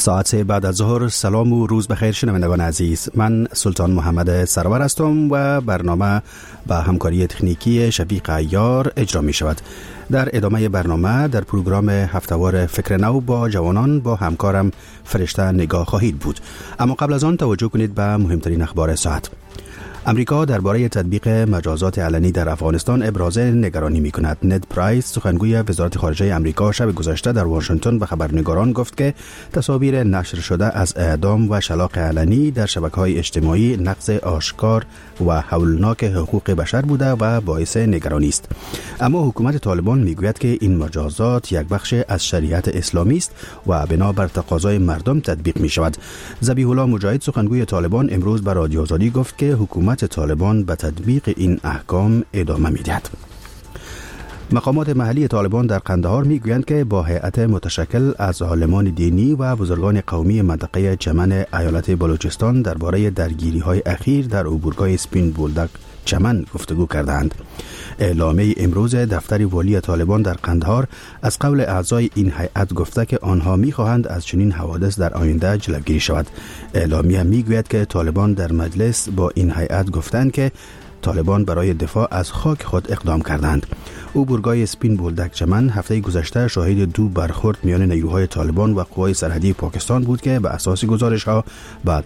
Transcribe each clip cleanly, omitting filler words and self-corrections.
ساعت 3 بعد از ظهر. سلام و روز بخیر شنوندگان عزیز. من سلطان محمد سرور هستم و برنامه با همکاری تکنیکی شفیق عیار اجرا می شود. در ادامه برنامه در پروگرام هفتهوار فکر نو با جوانان با همکارم فرشته نگاه خواهید بود. اما قبل از آن توجه کنید به مهمترین اخبار ساعت. امریکا درباره تطبیق مجازات علنی در افغانستان ابراز نگرانی می‌کند. ند پرایس سخنگوی وزارت خارجه امریکا شب گذشته در واشنگتن به خبرنگاران گفت که تصاویر نشر شده از اعدام و شلاق علنی در شبکه‌های اجتماعی نقض آشکار و هولناک حقوق بشر بوده و باعث نگرانی است. اما حکومت طالبان میگوید که این مجازات یک بخش از شریعت اسلامی است و بنابر تقاضای مردم تطبیق می‌شود. ذبیح الله مجاهد سخنگوی طالبان امروز به رادیو آزادی گفت که حکومت طالبان به تطبیق این احکام ادامه می‌دهد. مقامات محلی طالبان در قندهار میگویند که با هیئت متشکل از عالمان دینی و بزرگان قومی منطقه چمن ایالت بلوچستان درباره درگیری‌های اخیر در عبورگاه سپین بولدک چمن گفتگو کردند. اعلامیه امروز دفتر والی طالبان در قندهار از قول اعضای این هیئت گفته که آنها می‌خواهند از چنین حوادث در آینده جلوگیری شود. اعلامیه میگوید که طالبان در مجلس با این هیئت گفتند که طالبان برای دفاع از خاک خود اقدام کردند. عبورگاه سپین بولدک چمن هفته گذشته شاهد دو برخورد میان نیروهای طالبان و قوای سرحدی پاکستان بود که به اساس گزارش‌ها به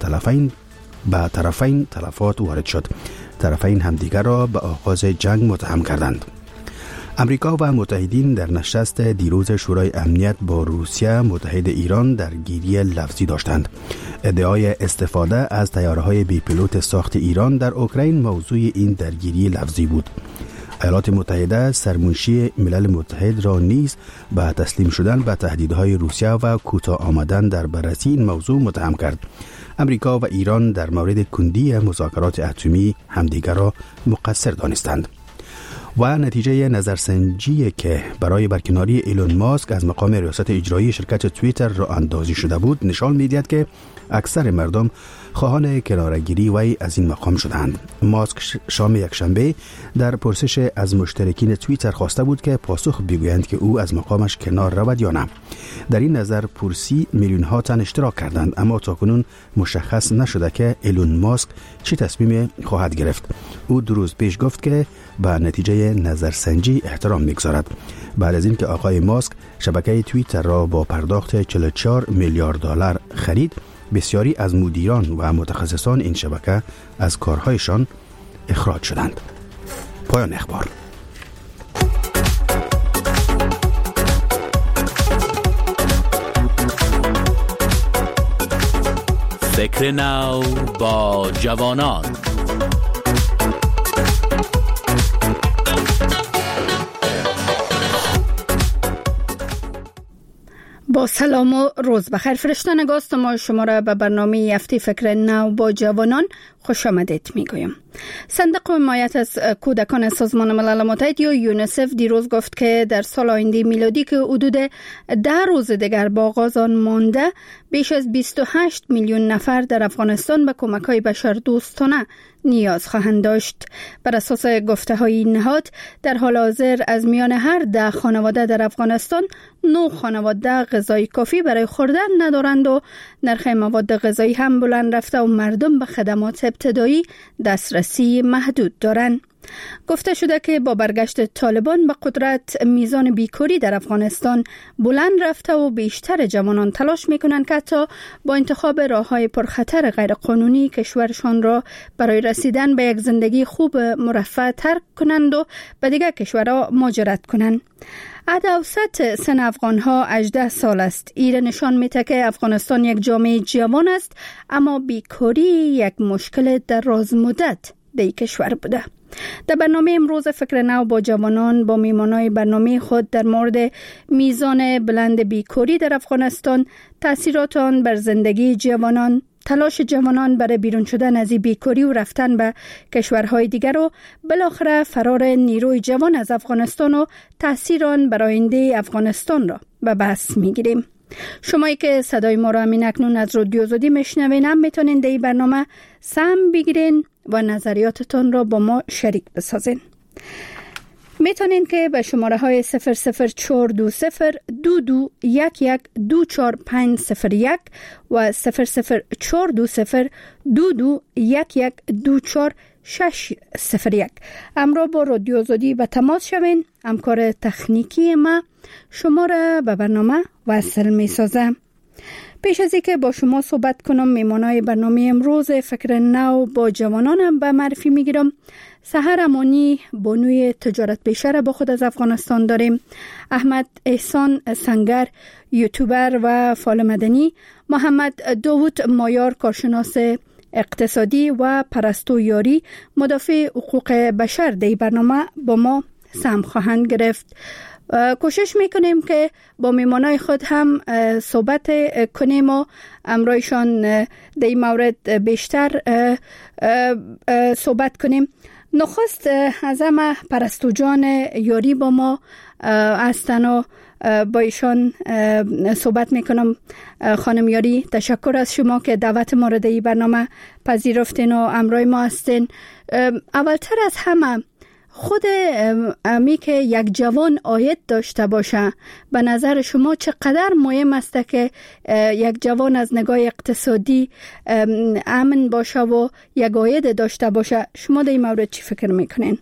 طرفین تلفات وارد شد. طرفین همدیگر را به آغاز جنگ متهم کردند. امریکا و متحدین در نشست دیروز شورای امنیت با روسیه متحد ایران درگیری لفظی داشتند. ادعای استفاده از طیاره‌های بی پیلوت ساخت ایران در اوکراین موضوع این درگیری لفظی بود. ایالات متحده سرمنشی ملل متحد را نیز به تسلیم شدن به تهدیدهای روسیه و کوتاه آمدن در بررسی این موضوع متهم کرد. امریکا و ایران در مورد کندی مذاکرات اتمی همدیگر را مقصر دانستند. و نتیجه نظرسنجی که برای برکناری ایلون ماسک از مقام ریاست اجرایی شرکت توییتر را اندازی شده بود نشان می‌دهد که اکثر مردم خواهان کناره‌گیری وی از این مقام شدند. ماسک شام یکشنبه در پرسش از مشترکین توییتر خواسته بود که پاسخ بگویند که او از مقامش کنار رود یا نه. در این نظر پرسی میلیون‌ها تن اشتراک کردند، اما تاکنون مشخص نشده که ایلون ماسک چه تصمیمی خواهد گرفت. او 2 روز پیش گفت که به نتیجه نظرسنجی احترام می‌گذارد. بعد از اینکه آقای ماسک شبکه توییتر را با پرداخت 44 میلیارد دلار خرید، بسیاری از مدیران و متخصصان این شبکه از کارهایشان اخراج شدند. پایان اخبار. فکر نو با جوانان. با سلام و روز بخیر. فرشته نگاه ما شما را به برنامه هفته فکر نو با جوانان خوش آمدید میگویم. صندوق حمایت از کودکان سازمان ملل متحد یا یونیسف دیروز گفت که در سال آینده میلادی که حدود 10 روز دیگر با آغاز آن مانده، بیش از 28 میلیون نفر در افغانستان به کمک‌های بشردوستانه نیاز خواهند داشت. بر اساس گفته‌های این نهاد، در حال حاضر از میان هر 10 خانواده در افغانستان 9 خانواده غذای کافی برای خوردن ندارند و نرخ مواد غذایی هم بلند رفته و مردم به خدمات ابتدایی دسترسی محدود دارند. گفته شده که با برگشت طالبان به قدرت میزان بیکاری در افغانستان بلند رفته و بیشتر جوانان تلاش میکنند که حتی با انتخاب راههای پرخطر غیرقانونی کشورشان را برای رسیدن به یک زندگی خوب مرفه ترک کنند و به دیگر کشورها مهاجرت کنند. عدد اوسط سن افغانها 18 سال است. ایره نشان میده که افغانستان یک جامعه جوان است، اما بیکاری یک مشکل دراز مدت در کشور بوده. در برنامه امروز فکر نو با جوانان با میهمانان برنامه خود در مورد میزان بلند بیکاری در افغانستان، تاثیرات آن بر زندگی جوانان، تلاش جوانان برای بیرون شدن از بیکاری و رفتن به کشورهای دیگر و بالاخره فرار نیروی جوان از افغانستان و تاثیر آن بر آینده افغانستان را به بحث میگیریم. شمایی که صدای ما را همین اکنون از رادیو آزادی میشنوین هم میتونین در این برنامه سهم بگیرین و نظریاتتان را با ما شریک بسازین. میتونین که به شماره های 00420 22112450 و 00420 2211240601 امرا با رادیو آزادی به تماس شوین. همکار تکنیکی ما شما را به برنامه وصل می سازه. پیش از اینکه با شما صحبت کنم، میمانای برنامه امروز فکر نو با جوانانم به معرفی میگیرم. سحر امانی بانوی تجارت پیشه را با خود از افغانستان داریم. احمد احسان سنگر یوتیوبر و فعال مدنی. محمد داوود مایار کارشناس اقتصادی و پرستو یاری مدافع حقوق بشر در برنامه با ما سهم خواهند گرفت. کوشش میکنیم که با میمانای خود هم صحبت کنیم و امرایشان در این مورد بیشتر صحبت کنیم. نخست از همه پرستو جان یاری با ما هستن و با ایشان صحبت میکنم. خانم یاری، تشکر از شما که دعوت ما را در این برنامه پذیرفتین و امرای ما هستین. اولتر از همه، خود امی که یک جوان عاید داشته باشه، به نظر شما چقدر مهم است که یک جوان از نگاه اقتصادی امن باشه و یک عاید داشته باشه؟ شما در این مورد چی فکر میکنین؟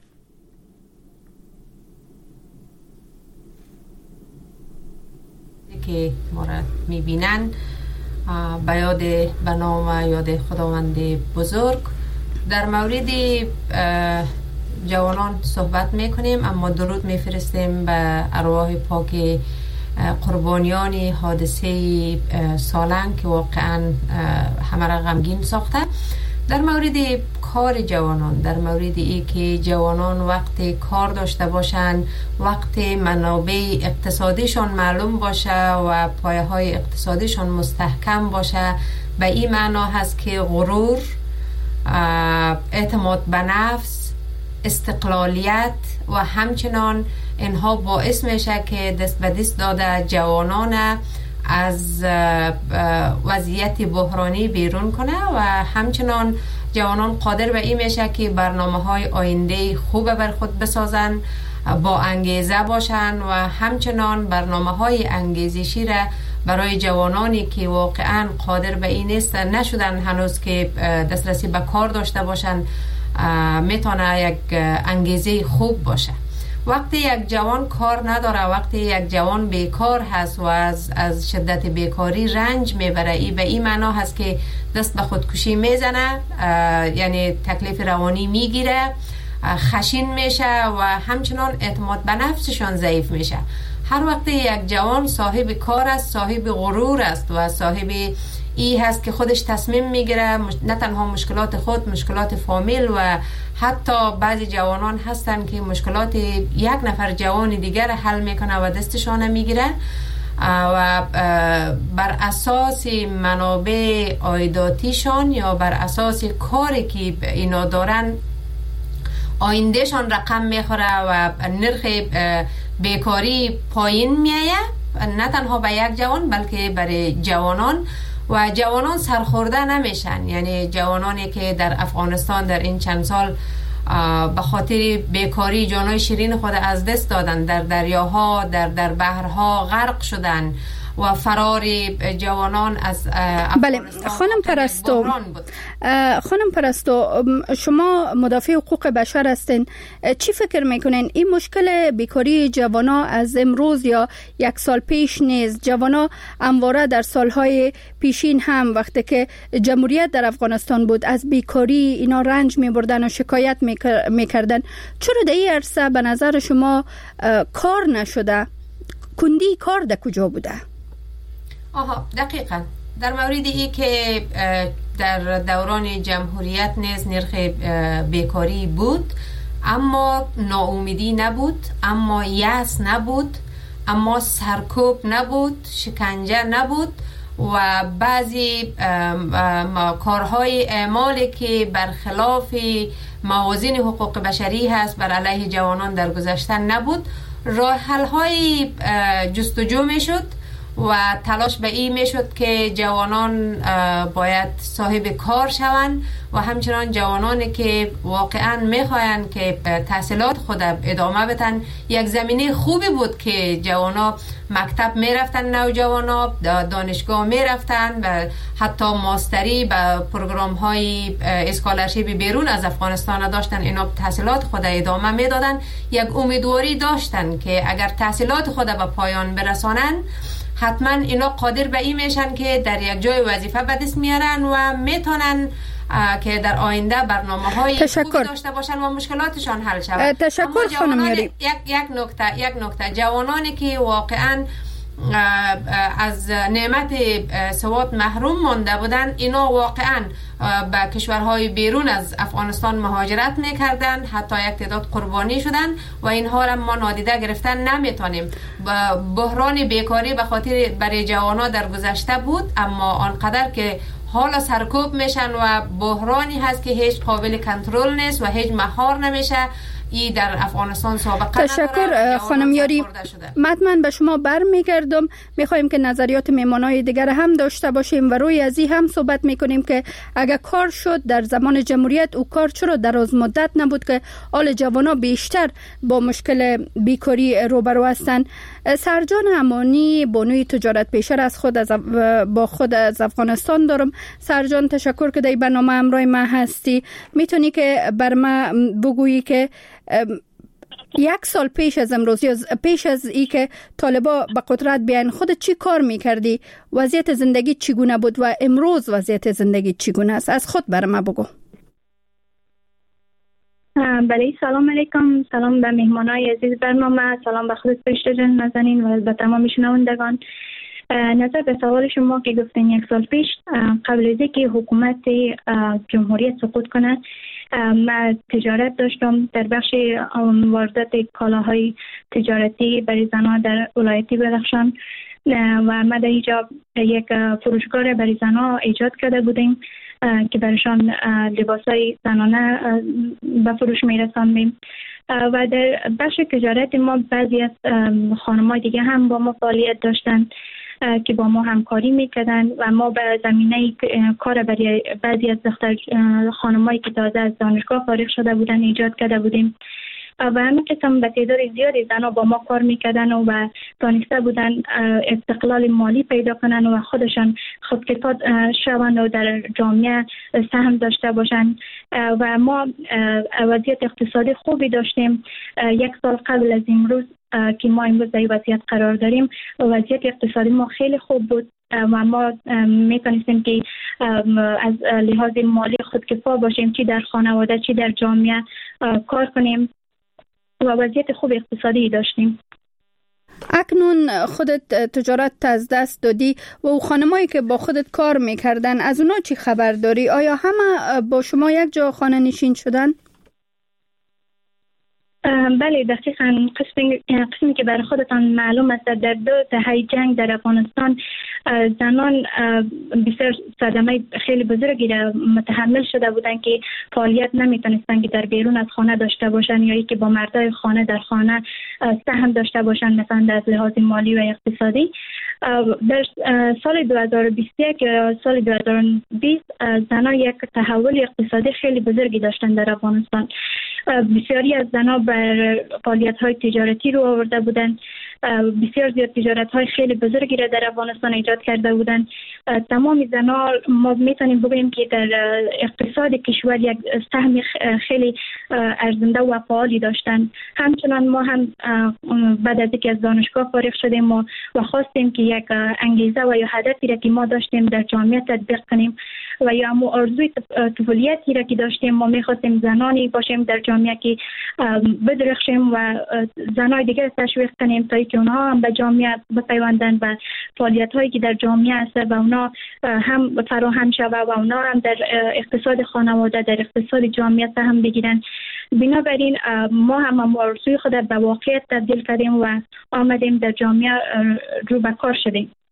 که ما را میبینن به یاد برنامه یاد خداوند بزرگ در مورد جوانان صحبت میکنیم، اما درود میفرستیم به ارواح پاک قربانیان حادثه سالنگ که واقعا همه را غمگین ساخته. در مورد کار جوانان، در مورد ای که جوانان وقت کار داشته باشند، وقت منابع اقتصادیشان معلوم باشه و پایه های اقتصادیشان مستحکم باشه، به این معنا هست که غرور، اعتماد به نفس، استقلالیت و همچنان اینها باعث میشه که دست به دست داده جوانان از وضعیت بحرانی بیرون کنه و همچنان جوانان قادر به این میشه که برنامه‌های آینده خوب بر خود بسازن، با انگیزه باشن و همچنان برنامه‌های انگیزشی را برای جوانانی که واقعا قادر به این نیستن، نشدن هنوز که دسترسی به کار داشته باشن، میتونه یک انگیزه خوب باشه. وقتی یک جوان کار نداره، وقتی یک جوان بیکار هست و از شدت بیکاری رنج میبره، ای به این معنا هست که دست به خودکشی میزنه، یعنی تکلیف روانی میگیره، خشین میشه و همچنان اعتماد به نفسشان ضعیف میشه. هر وقت یک جوان صاحب کار است، صاحب غرور است و صاحب ای هست که خودش تصمیم میگیره نه تنها مشکلات خود، مشکلات فامیل و حتی بعضی جوانان هستن که مشکلات یک نفر جوان دیگر حل میکنه و دستشان میگیره و بر اساس منابع عایداتیشان یا بر اساس کاری که اینا دارن آیندهشان رقم میخوره و نرخ بیکاری پایین میایه، نه تنها به یک جوان بلکه برای جوانان و جوانان سرخورده نمیشن. یعنی جوانانی که در افغانستان در این چند سال به خاطر بیکاری جانای شیرین خود از دست دادن، در دریاها در بحرها غرق شدن و فرار جوانان از بله. خانم پرستو شما مدافع حقوق بشر هستین، چی فکر میکنین این مشکل بیکاری جوانا از امروز یا یک سال پیش نیست؟ جوانا همواره در سالهای پیشین هم وقتی که جمهوریت در افغانستان بود از بیکاری اینا رنج میبردن و شکایت میکردن. چرا در این عرصه به نظر شما کار نشده؟ کندی کار در کجا بوده؟ دقیقاً در مورد ای که در دوران جمهوریت نیز نرخ بیکاری بود، اما ناامیدی نبود، اما یأس نبود، اما سرکوب نبود، شکنجه نبود و بعضی کارهای اعمالی که برخلاف موازین حقوق بشری هست بر علیه جوانان در گذشته نبود. راه حل های جستجو می شد و تلاش به این میشد که جوانان باید صاحب کار شوند و همچنان جوانانی که واقعا میخواین که تحصیلات خود ادامه بدن. یک زمینه خوبی بود که جوانا مکتب میرفتن، نوجوانا دانشگاه میرفتن و حتی ماستری به پروگرام های اسکالرشیپ بیرون از افغانستان داشتن. اینا تحصیلات خود ادامه میدادن، یک امیدواری داشتن که اگر تحصیلات خود به پایان برسانن حتما اینا قادر به این میشن که در یک جای وظیفه به دست میارن و میتونن که در آینده برنامه‌های خوبی داشته باشن و مشکلاتشان حل شود. تشکر خانم یاری. یک نکته جوانانی که واقعا از نعمت سواد محروم مانده بودن، اینا واقعا به کشورهای بیرون از افغانستان مهاجرت میکردن، حتی یک تعداد قربانی شدن و اینها را ما نادیده گرفتن نمیتونیم. بحران بیکاری به خاطر برای جوانا در گذشته بود، اما آنقدر که حالا سرکوب میشن و بحرانی هست که هیچ قابل کنترل نیست و هیچ مهار نمیشه. ای در افغانستان سابقه تشکر خانم یاری. مطمئن به شما برمیگردم. میخوایم که نظریات میمانای دیگر هم داشته باشیم و روی از این هم صحبت میکنیم که اگر کار شد در زمان جمهوریت، او کار چرا دراز مدت نبود که حال جوانا بیشتر با مشکل بیکاری روبرو هستند. سرجان امانی، بانوی تجارت پیشر از خود از افغانستان دارم. سرجان تشکر که در برنامه همراه ما هستی. میتونی که بر ما بگویی که یک سال پیش از امروز یا پیش از ای که طالبا به قدرت بیان خود چی کار میکردی؟ وضعیت زندگی چگونه بود و امروز وضعیت زندگی چگونه است؟ از خود بر ما بگو. بله، سلام علیکم. سلام به مهمانای عزیز برنامه، سلام به خودت فرشته جان نازنین و به تمام شنوندگان. نظر به سوال شما که گفتین یک سال پیش قبل از اینکه حکومت جمهوریت سقوط کنه، من تجارت داشتم در بخش واردات کالاهای تجارتی برای زنان در ولایت بدخشان و ما در اینجا یک فروشگاه برای زنان ایجاد کرده بودیم که برایشان لباسای زنانه به فروش میرساندیم. و در بخش تجارت ما بعضی از خانم‌های دیگه هم با ما فعالیت داشتن که با ما همکاری میکردن و ما به زمینه کار برای بعضی از دختر خانم‌هایی که تازه از دانشگاه فارغ شده بودن ایجاد کرده بودیم و همین قسم به تعداد زیادی زنها با ما کار میکردن و دانسته بودن استقلال مالی پیدا کنن و خودشان خودکفا شوند و در جامعه سهم داشته باشند و ما وضعیت اقتصادی خوبی داشتیم. یک سال قبل از امروز که ما امروز در وضعیت قرار داریم، وضعیت اقتصادی ما خیلی خوب بود و ما میتونستیم که از لحاظ مالی خودکفا باشیم، چی در خانواده چی در جامعه کار کنیم و وضعیت خوب اقتصادی داشتیم. اکنون خودت تجارت از دست دادی و خانمایی که با خودت کار میکردن، از اونا چی خبر داری؟ آیا همه با شما یک جا خانه نشین شدن؟ بله، دقیقاً. قسمی که برای خودتان معلوم است در 2 دهه جنگ در افغانستان زنان بسیار صدمه خیلی بزرگی را متحمل شده بودند که فعالیت نمیتونستند که در بیرون از خانه داشته باشند یا که با مردای خانه در خانه سهم داشته باشند، مثلا از لحاظ مالی و اقتصادی. در سال 2021 سال 2020 زنان یک تحول اقتصادی خیلی بزرگی داشتند در افغانستان. بسیاری از زنان بر فعالیت‌های تجارتی رو آورده بودند. بسیار زیاد تجارت‌های خیلی بزرگی را در افغانستان ایجاد کرده بودند. تمام زنان ما میتونیم بگوییم که در اقتصاد کشور یک سهم خیلی ارزنده و فعالی داشتند. همچنان ما هم بعد از اینکه از دانشگاه فارغ شدیم و خواستیم که یک انگیزه و یا هدفی را که ما داشتیم در جامعه تطبیق کنیم و یا هم آرزوی طفولیتی را که داشتیم، ما میخواستیم زنانی باشیم در جامعه که بدرخشیم و زنای دیگر تشویق کنیم تا که اونها هم به جامعه بپیوندن و فعالیت هایی که در جامعه هست و اونا هم فراهم شود و اونا هم در اقتصاد خانواده در اقتصاد جامعه سهم بگیرن. بنابراین ما هم آرزوی خود به واقعیت تبدیل کردیم و آمدیم در جامعه رو به کار شدیم.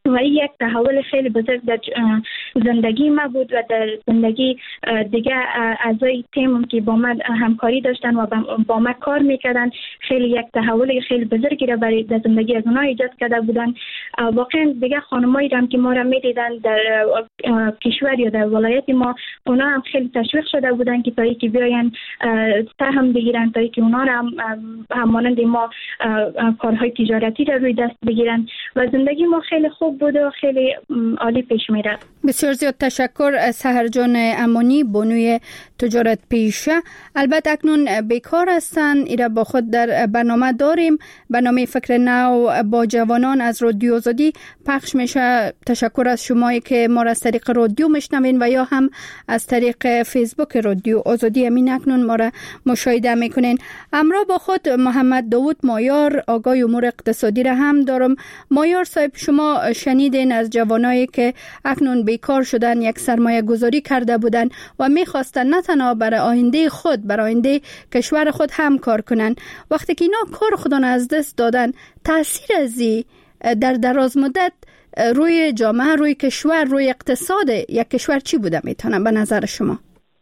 و این یک تحول خیلی بزرگ در زندگی ما بود و در زندگی دیگه اعضای تیمم که با من همکاری داشتن و با من کار میکردن خیلی یک تحول خیلی بزرگی را برای در زندگی از اونها ایجاد کرده بودن. واقعا دیگه خانمایی هم که ما را میدیدن در کشور یا در ولایت ما، اونا هم خیلی تشویق شده بودن که تا که بیاین سهم بگیرن، تا که اونا را هم مانند ما کارهای تجارتی را روی دست بگیرن و زندگی ما خیلی خوب بود و خیلی عالی پیش میره. بسیار زیاد تشکر سحر جان امانی، بانوی تجارت پیشه. البته اکنون بیکار هستن، ایره با خود در برنامه داریم. برنامه فکر نو با جوانان از رادیو آزادی پخش میشه. تشکر از شمایی که ما را از طریق رادیو میشنوین و یا هم از طریق فیسبوک رادیو آزادی امین اکنون ما را مشاهده میکنین. همراه با خود محمد داوود مایار، آگاه امور اقتصادی را هم دارم. مایار صاحب، شما شنیدین از جوانایی که اکنون بیکار شدن، یک سرمایه گذاری کرده بودن و میخواستن نه تنها برای آینده خود، برای آینده کشور خود هم کار کنن. وقتی که اینا کار خودان از دست دادن، تاثیر ازی در دراز مدت روی جامعه، روی کشور، روی اقتصاد یک کشور چی بوده میتونه به نظر شما؟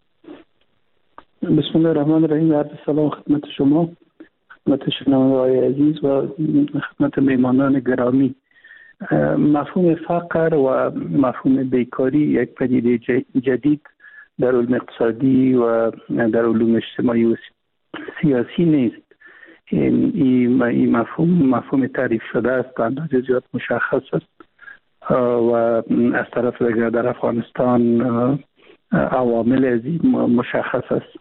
بسم الله الرحمن الرحیم. عرض سلام خدمت شما، خدمت شنوندگان عزیز و خدمت میهمانان گرامی. مفهوم فقر و مفهوم بیکاری یک پدیده جدید در علوم اقتصادی و در علوم اجتماعی و سیاسی نیست. این مفهوم تعریف شده است، اندازه زیاد مشخص است و از طرف دیگر در افغانستان عوامل از این مشخص است.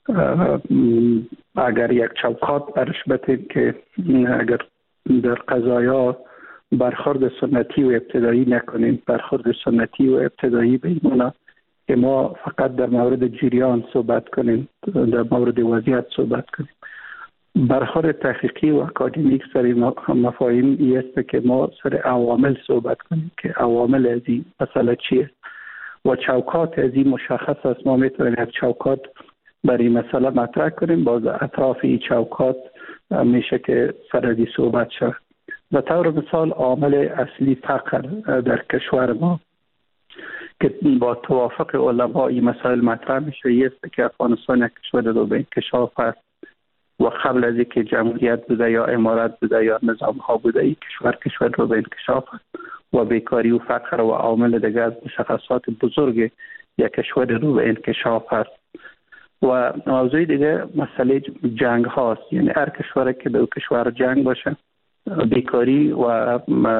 اگر یک چوکات برش بتیم که اگر در قضایا برخورد سنتی و ابتدایی نکنیم، برخورد سنتی و ابتدایی بمونه که ما فقط در مورد جریان صحبت کنیم، در مورد وضعیت صحبت کنیم. برخورد تحقیقی و اکادمیک سر مفاهیم این است که ما سر عوامل صحبت کنیم که عوامل از این مسئله چیه و چوکات از این مشخص است. ما میتونیم یک چوکات برای مسئله مطرح کنیم، باز اطراف این چوکات میشه که سر از این صحبت شد. به طور مثال عامل اصلی فقر در کشور ما که با توافق علما این مسائل مطرح میشه است که افغانستان یک کشور رو به انکشاف است و قبل از اینکه جمهوریت بوده یا امارت بوده یا نظام ها بوده، این کشور رو به انکشاف است و بیکاری و فقر و عوامل دیگر از مشخصات بزرگ یک کشور رو به انکشاف است. و موضوع دیگه مسئله جنگ هاست، یعنی هر کشوری که در کشور جنگ باشه بیکاری و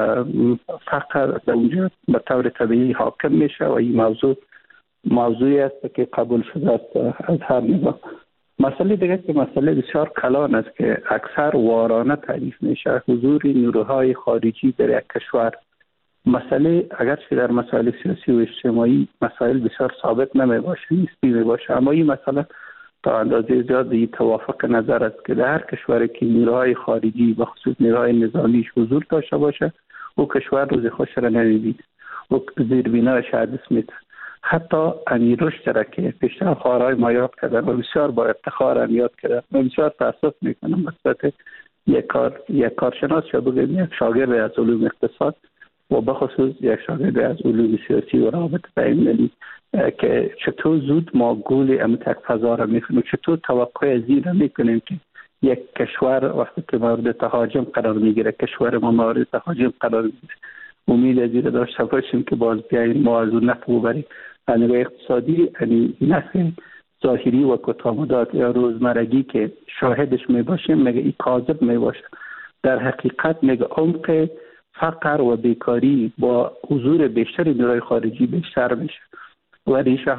فقر در اونجا به طور طبیعی حاکم میشه و این موضوعی است که قبول شده است از هر نگاه. مسئله دیگه که مسئله بسیار کلان است که اکثر وارانه تعریف میشه، حضور نیروهای خارجی در یک کشور. مسئله اگرچه در مسائل سیاسی و اجتماعی مسائل بسیار ثابت نمی باشه، نیستی می باشه، اما این مسئله تا اندازه زیادی توافق نظر است که در هر کشوری که نیروهای خارجی و خصوص نیروهای نظامیش حضور داشته باشه، او کشور روز خوش را نمیبید و زیربنایش حادث میشه. حتی امیر رشد که پیشتر خواهرای ما یاد کردن و بسیار با افتخار هم یاد کردن و بسیار تاسف میکنم نسبت یک کارشناس یا بگیم یک شاگرد از علوم اقتصاد و بخصوص یک شاگرد از علوم سیاسی و روابط بین‌المللی که چطور زود ما گول امتک فضا را میکنیم، چطور توقع از این را میکنیم که یک کشور وقتی که مورد تهاجم قرار میگیره، کشور ما مورد تهاجم قرار میگیره، امید از این را داشته باشیم که باز بیاییم ما از اون نفع ببریم. از نگاه اقتصادی نفع ظاهری و کوتاه‌مدت یا روزمرگی که شاهدش میباشیم میگه این کاذب میباشه. در حقیقت میگه عمق فقر و بیکاری با حضور بیشتر نیروهای خارجی بیشتر میشه و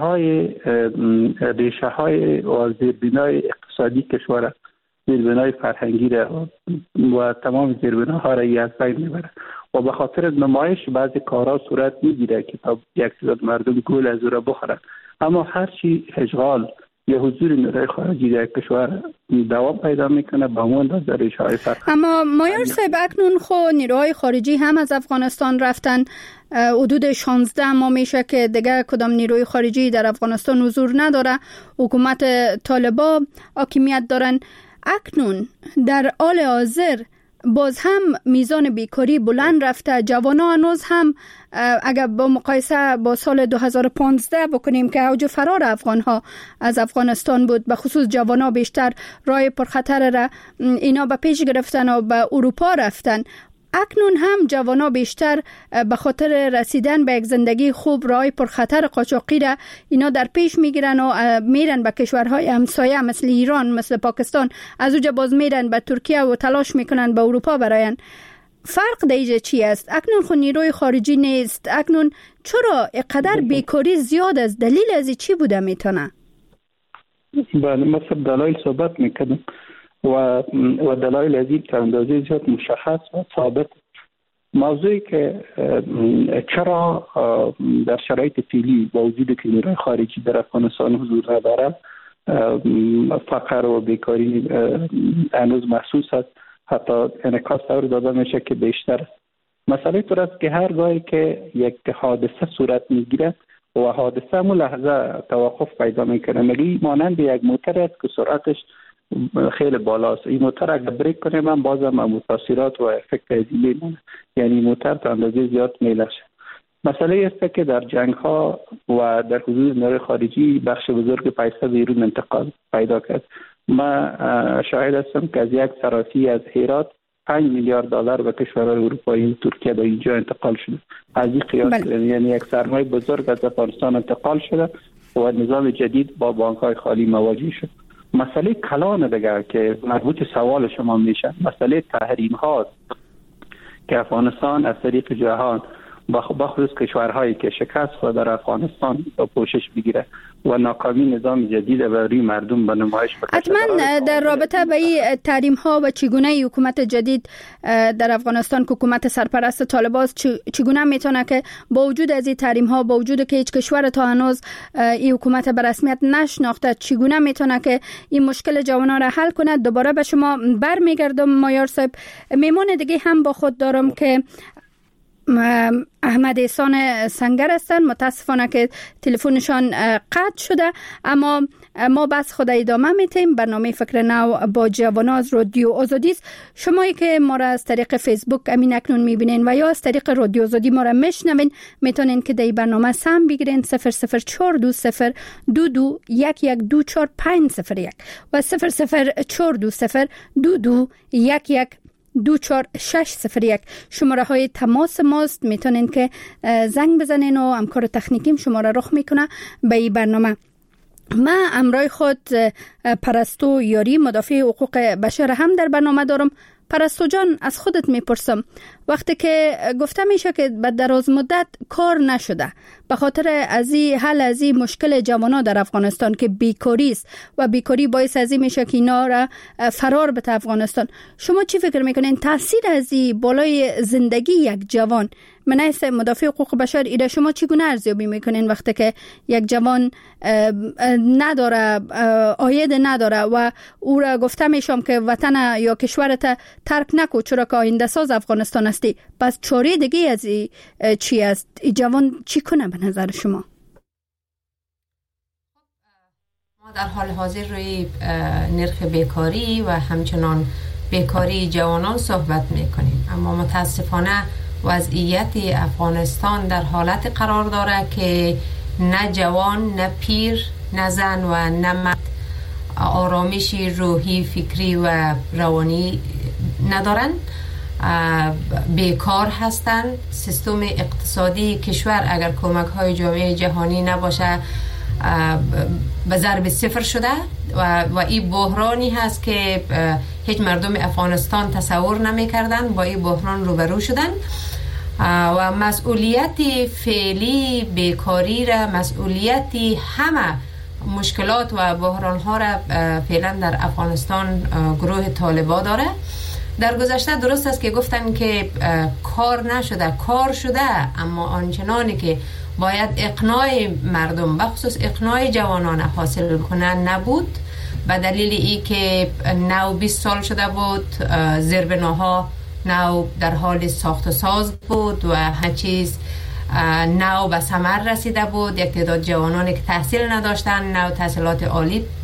ریشه های و زیربنای اقتصادی کشور، زیربنای فرهنگی و تمام زیربناها را از بین میبره و به خاطر نمایش بعضی کارها صورت میگیره که تا یک تعداد مردم گول از او را بخورن. اما هرچی اشغال یا حضور نیروهای خارجی در کشور دوام پیدا میکنه با اون اندازه ریشه های فرق. اما مایار صاحب اکنون نیروهای خارجی هم از افغانستان رفتن، حدود 16 ماه میشه که دیگه کدام نیروی خارجی در افغانستان حضور نداره، حکومت طالبان حاکمیت دارن. اکنون در حال حاضر باز هم میزان بیکاری بلند رفته. جوانان هنوز هم اگر با مقایسه با سال 2015 بکنیم که اوج فرار افغانها از افغانستان بود، به خصوص جوانان بیشتر راه پرخطر را اینا به پیش گرفتن و به اروپا رفتن. اکنون هم جوانا بیشتر به خاطر رسیدن به یک زندگی خوب راه پرخطر قاچاقی را اینا در پیش میگیرن و میرن به کشورهای همسایه مثل ایران، مثل پاکستان، از اونجا باز میرن به ترکیه و تلاش میکنن به اروپا براین. فرق دیگه چی است؟ اکنون خود نیروی خارجی نیست. اکنون چرا اینقدر بیکاری زیاد است؟ دلیل از چی بوده میتونه؟ بله، مثل دلایل صحبت میکنم و دلایل از این اندازه زیاد مشخص و ثابت. موضوعی که چرا در شرایط فعلی با وجود که نیروی خارجی در افغانستان حضور ندارد فقر و بیکاری هنوز محسوس است، حتی انعکاس طور داده میشه که بیشتر است. مسئله طور است که هرگاهی که یک حادثه صورت میگیرد و حادثه همون لحظه توقف پیدا میکنه، مگه مانند یک موتر است که سرعتش خیلی بالاست. این موتر اگر بریک کنه من بازم متاثرات و افکت از این میمونه، یعنی موتر تا اندازه زیاد میلشه. مسئله است که در جنگ ها و در حدود نیروی خارجی بخش بزرگ پیسه بیرون انتقال پیدا کرد. من شاهد هستم که از یک صرافی از هرات 5 میلیارد دلار به کشورهای اروپایی و ترکیه به اینجا انتقال شده. از این قیاس یعنی یک سرمایه بزرگ از افغانستان انتقال شده و نظام جدید با بانک های خالی مواجه شد. مسئله کلان دیگر که مربوط سوال شما میشه، مسئله تحریم ها که افغانستان از طریق جهان با خصوص کشورهایی که شکست و در افغانستان پوشش بگیره و ناکامی نظام جدید و روی مردم به نمایش بکشه. حتما در رابطه با این تحریم ها و چگونه حکومت جدید در افغانستان که حکومت سرپرست طالبان چگونه میتونه که با وجود از این تحریم ها، با وجود که هیچ کشور تا هنوز این حکومت به رسمیت نشناخته، چگونه میتونه که این مشکل جوانان را حل کنه. دوباره به شما برمیگردم مایار صاحب. میمون دیگه هم با خود دارم که احمد احسان سنگر هستن. متاسفانه که تلفنشان قطع شده، اما ما بس خود ادامه میتیم. برنامه فکر نو با جوانان از رادیو آزادی است. شمایی که ما را از طریق فیسبوک امین اکنون میبینین و یا از طریق رادیو آزادی ما را میشنوین، میتونین که در برنامه سهم بگیرین 004202211240501 و 004202211240601 شماره های تماس ماست. میتونین که زنگ بزنین و همکار تکنیکیم شماره رخ میکنه به این برنامه. من امرای خود پرستو یاری مدافع حقوق بشر هم در برنامه دارم. پرستو جان، از خودت میپرسم، وقتی که گفته میشه که به دراز مدت کار نشده به خاطر از این حل از این مشکل جوانا در افغانستان که بیکاری است و بیکاری باعث از این میشه که اینا را فرار به افغانستان، شما چی فکر میکنین تاثیر از این بالای زندگی یک جوان من از مدافع حقوق بشر ایده شما چگونه ارزیابی میکنین وقتی که یک جوان نداره، عاید نداره و او را گفته میشم که وطن یا کشورت ترک نکو چرا که آینده ساز افغانستان هستی، پس چاره دیگه از چی است؟ این جوان چی کنه به نظر شما؟ ما در حال حاضر روی نرخ بیکاری و همچنان بیکاری جوانان صحبت میکنیم، اما متاسفانه وضعیت افغانستان در حالت قرار داره که نه جوان، نه پیر، نه زن و نه مرد آرامش روحی، فکری و روانی ندارن، بیکار هستن. سیستم اقتصادی کشور اگر کمک های جامعه جهانی نباشه به ضرب صفر شده و این بحرانی هست که هیچ مردم افغانستان تصور نمی کردن، با این بحران روبرو شدن و مسئولیت فعلی بیکاری را، مسئولیت همه مشکلات و بحران ها را فعلا در افغانستان گروه طالبان داره. در گذشته درست است که گفتن که کار نشده، کار شده، اما آنچنانی که باید اقناع مردم بخصوص اقناع جوانان حاصل کنن نبود، به دلیل ای که نو 20 سال شده بود، زیربناها نو در حال ساخت و ساز بود و همه چیز نو به ثمر رسیده بود. یک تعداد جوانانی که تحصیل نداشتن نو تحصیلات عالی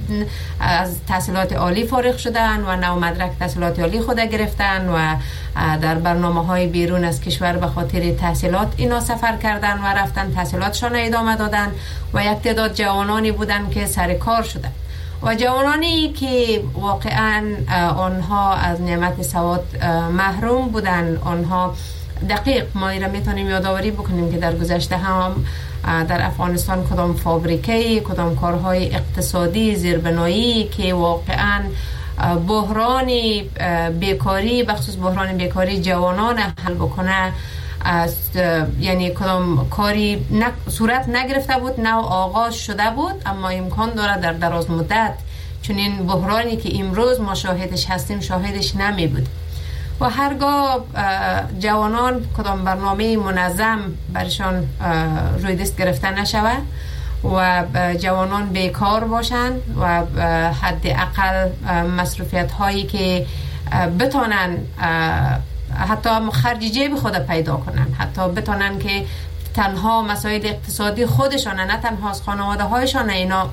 از تحصیلات عالی فارغ شدن و نو مدرک تحصیلات عالی خود گرفتن و در برنامه‌های بیرون از کشور به خاطر تحصیلات اینا سفر کردن و رفتن تحصیلاتشان ادامه دادن و یک تعداد جوانانی بودن که سر کار شدن و جوانانی که واقعا آنها از نعمت سواد محروم بودن. آنها دقیق ما را میتونیم یادآوری بکنیم که در گذشته هم در افغانستان کدام فابریکه، کدام کارهای اقتصادی زیربنایی که واقعا بحران بیکاری بخصوص بحران بیکاری جوانان حل بکنه یعنی کدام کاری صورت نگرفته بود، نو آغاز شده بود اما امکان داره در دراز مدت چون این بحرانی که امروز ما شاهدش هستیم شاهدش نمی بود و هرگاه جوانان کدام برنامه منظم برشان روی دست گرفته نشود و جوانان بیکار باشند و حداقل مصروفیت هایی که بتونن حتی خرج جیب خود پیدا کنن، حتی بتونن که تنها مسائل اقتصادی خودشان نه تنها از خانواده هایشان اینا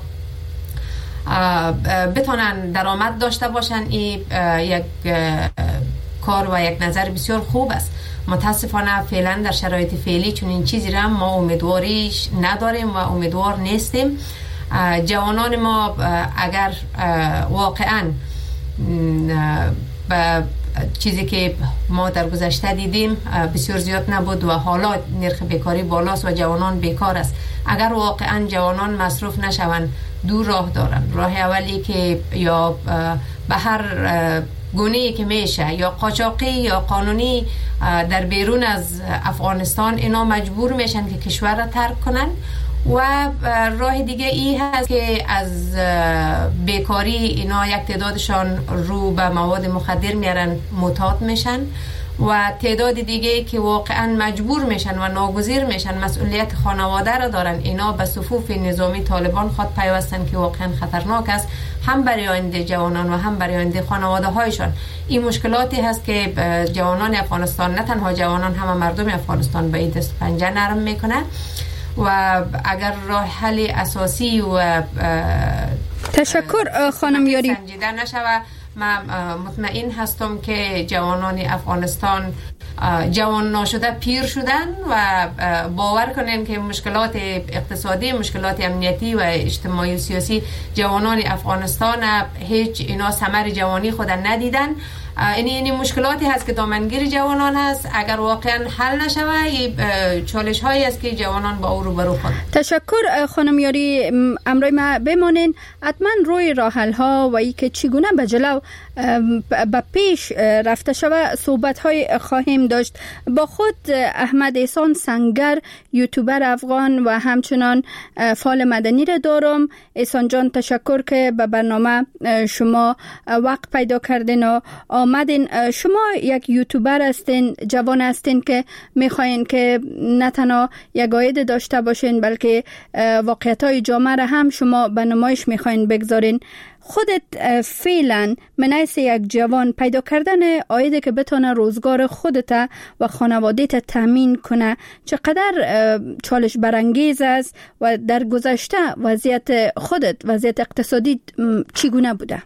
بتونن درآمد داشته باشن، این یک کار و یک نظر بسیار خوب است. متاسفانه فعلا در شرایط فعلی چون این چیزی را ما امیدواریش نداریم و امیدوار نیستیم. جوانان ما اگر واقعا به چیزی که ما در گذشته دیدیم بسیار زیاد نبود و حالا نرخ بیکاری بالاست و جوانان بیکار است، اگر واقعا جوانان مصروف نشوند دو راه دارن. راه اولی که یا به هر گونه‌ای که میشه یا قاچاقی یا قانونی در بیرون از افغانستان اینا مجبور میشن که کشور را ترک کنن و راه دیگه ای هست که از بیکاری اینا یک تعدادشان رو به مواد مخدر میارن معتاد میشن و تعداد دیگه که واقعا مجبور میشن و ناگزیر میشن مسئولیت خانواده را دارن، اینا به صفوف نظامی طالبان خود پیوستن که واقعا خطرناک است هم برای آینده جوانان و هم برای آینده خانواده هایشان. این مشکلاتی هست که جوانان افغانستان نه تنها جوانان همه مردم افغانستان به این دست پنجه نرم میکنه و اگر راه حل اساسی و تشکر خانم یاری سنجیده نشود من مطمئن هستم که جوانان افغانستان جوان ناشده پیر شدن و باور کنین که مشکلات اقتصادی، مشکلات امنیتی و اجتماعی و سیاسی جوانان افغانستان هیچ اینا ثمر جوانی خود ندیدن. این مشکلاتی هست که دامنگیر جوانان هست، اگر واقعا حل نشود چالش هایی است که جوانان با او روبرو خواهند. تشکر خانم یاری، امروز ما بمانین حتما روی راه حل ها و ای که چگونه به جلو به پیش رفته شود صحبت های خواهیم داشت. با خود احمد احسان سنگر یوتیوبر افغان و همچنان فعال مدنی را دارم. احسان جان تشکر که به برنامه شما وقت پیدا کردین و آمدین. شما یک یوتیوبر هستین، جوان هستین که میخواین که نه تنها یک عاید داشته باشین بلکه واقعیت‌های جامعه را هم شما به نمایش میخواین بگذارین. خودت فعلا من حیث یک جوان پیدا کردن عایدی که بتونه روزگار خودت و خانواده‌ت تامین کنه چقدر چالش برانگیز است و در گذشته وضعیت خودت، وضعیت اقتصادی چگونه بوده؟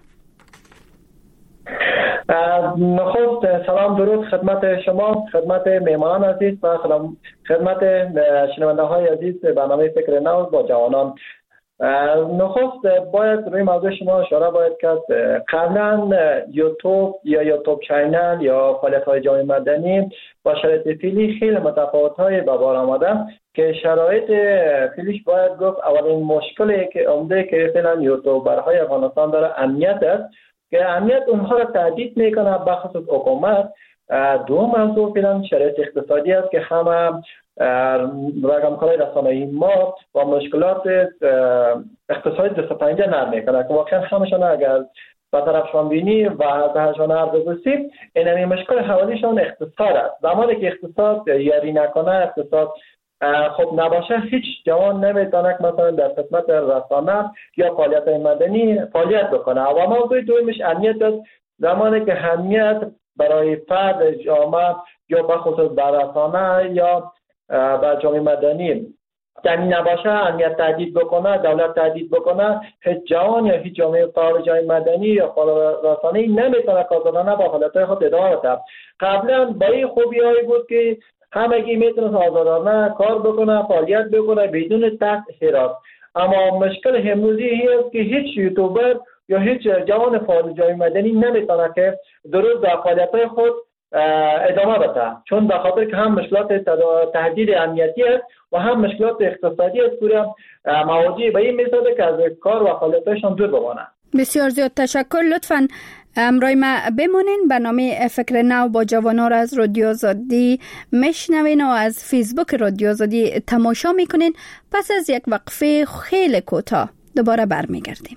نخست سلام درود خدمت شما، خدمت مهمانان عزیز و خدمت شنونده های عزیز برنامه فکر نو با جوانان. نخست باید روی موضوع شما اشاره باید کرد. قبلا یوتیوب یا یوتیوب چینل یا فعالیت های جامعه مدنی با شرایط فعلی خیلی متفاوت های به بار آمده که شرایط فعلیش باید گفت اولین مشکلی که عمده که فعلا یوتیوبرهای افغانستان داره امنیت است که امنیت اونها را تهدید میکنه بخصوص حکومت. دوم موضوع فعلا شرایط اقتصادی است که همه رقم‌های رسانه‌ای ما و مشکلات اقتصادی دست پنجه نرم میکنه که واقعا همشون اگر به طرفشان بینی و ازشان عرض بسید این مشکل حوالیشان اقتصاد است. زمانی که اقتصاد یاری نکنه، اقتصاد خب نباشه، هیچ جوان نمیتونه مثلا در خدمت رسانه یا فعالیت مدنی فعالیت بکنه. و موضوع دومش امنیت است. زمانی که امنیت برای فرد جامعه یا به خصوص بر رسانه یا بر جامعه مدنی زمین نباشه، امنیت تهدید بکنه، دولت تهدید بکنه، هیچ جوان یا هیچ جامعه فعال جای مدنی یا فعال رسانه‌ای نمیتونه کارزارانه با حالتهای خود ادامه بده. قبلا با این خوبیایی بود که همگی میتونه آزادانه کار بکنه، فعالیت بکنه بدون تحصیلات. اما مشکل امروزی است که هیچ یوتیوبر یا هیچ جوان فعال جای مدنی نمیتونه که درست در فعالیت‌های خود ادامه بده، چون به خاطر که هم مشکلات تهدید امنیتی است و هم مشکلات اقتصادی است که مواجه به این میسازه که از کار و فعالیت‌هایشان دور بمانند. بسیار زیاد تشکر. لطفاً امروی ما بمونین. برنامه فکر نو با جوانان را از رادیو آزادی میشنوین و از فیسبوک رادیو آزادی تماشا میکنین. پس از یک وقفه خیلی کوتاه دوباره برمیگردیم.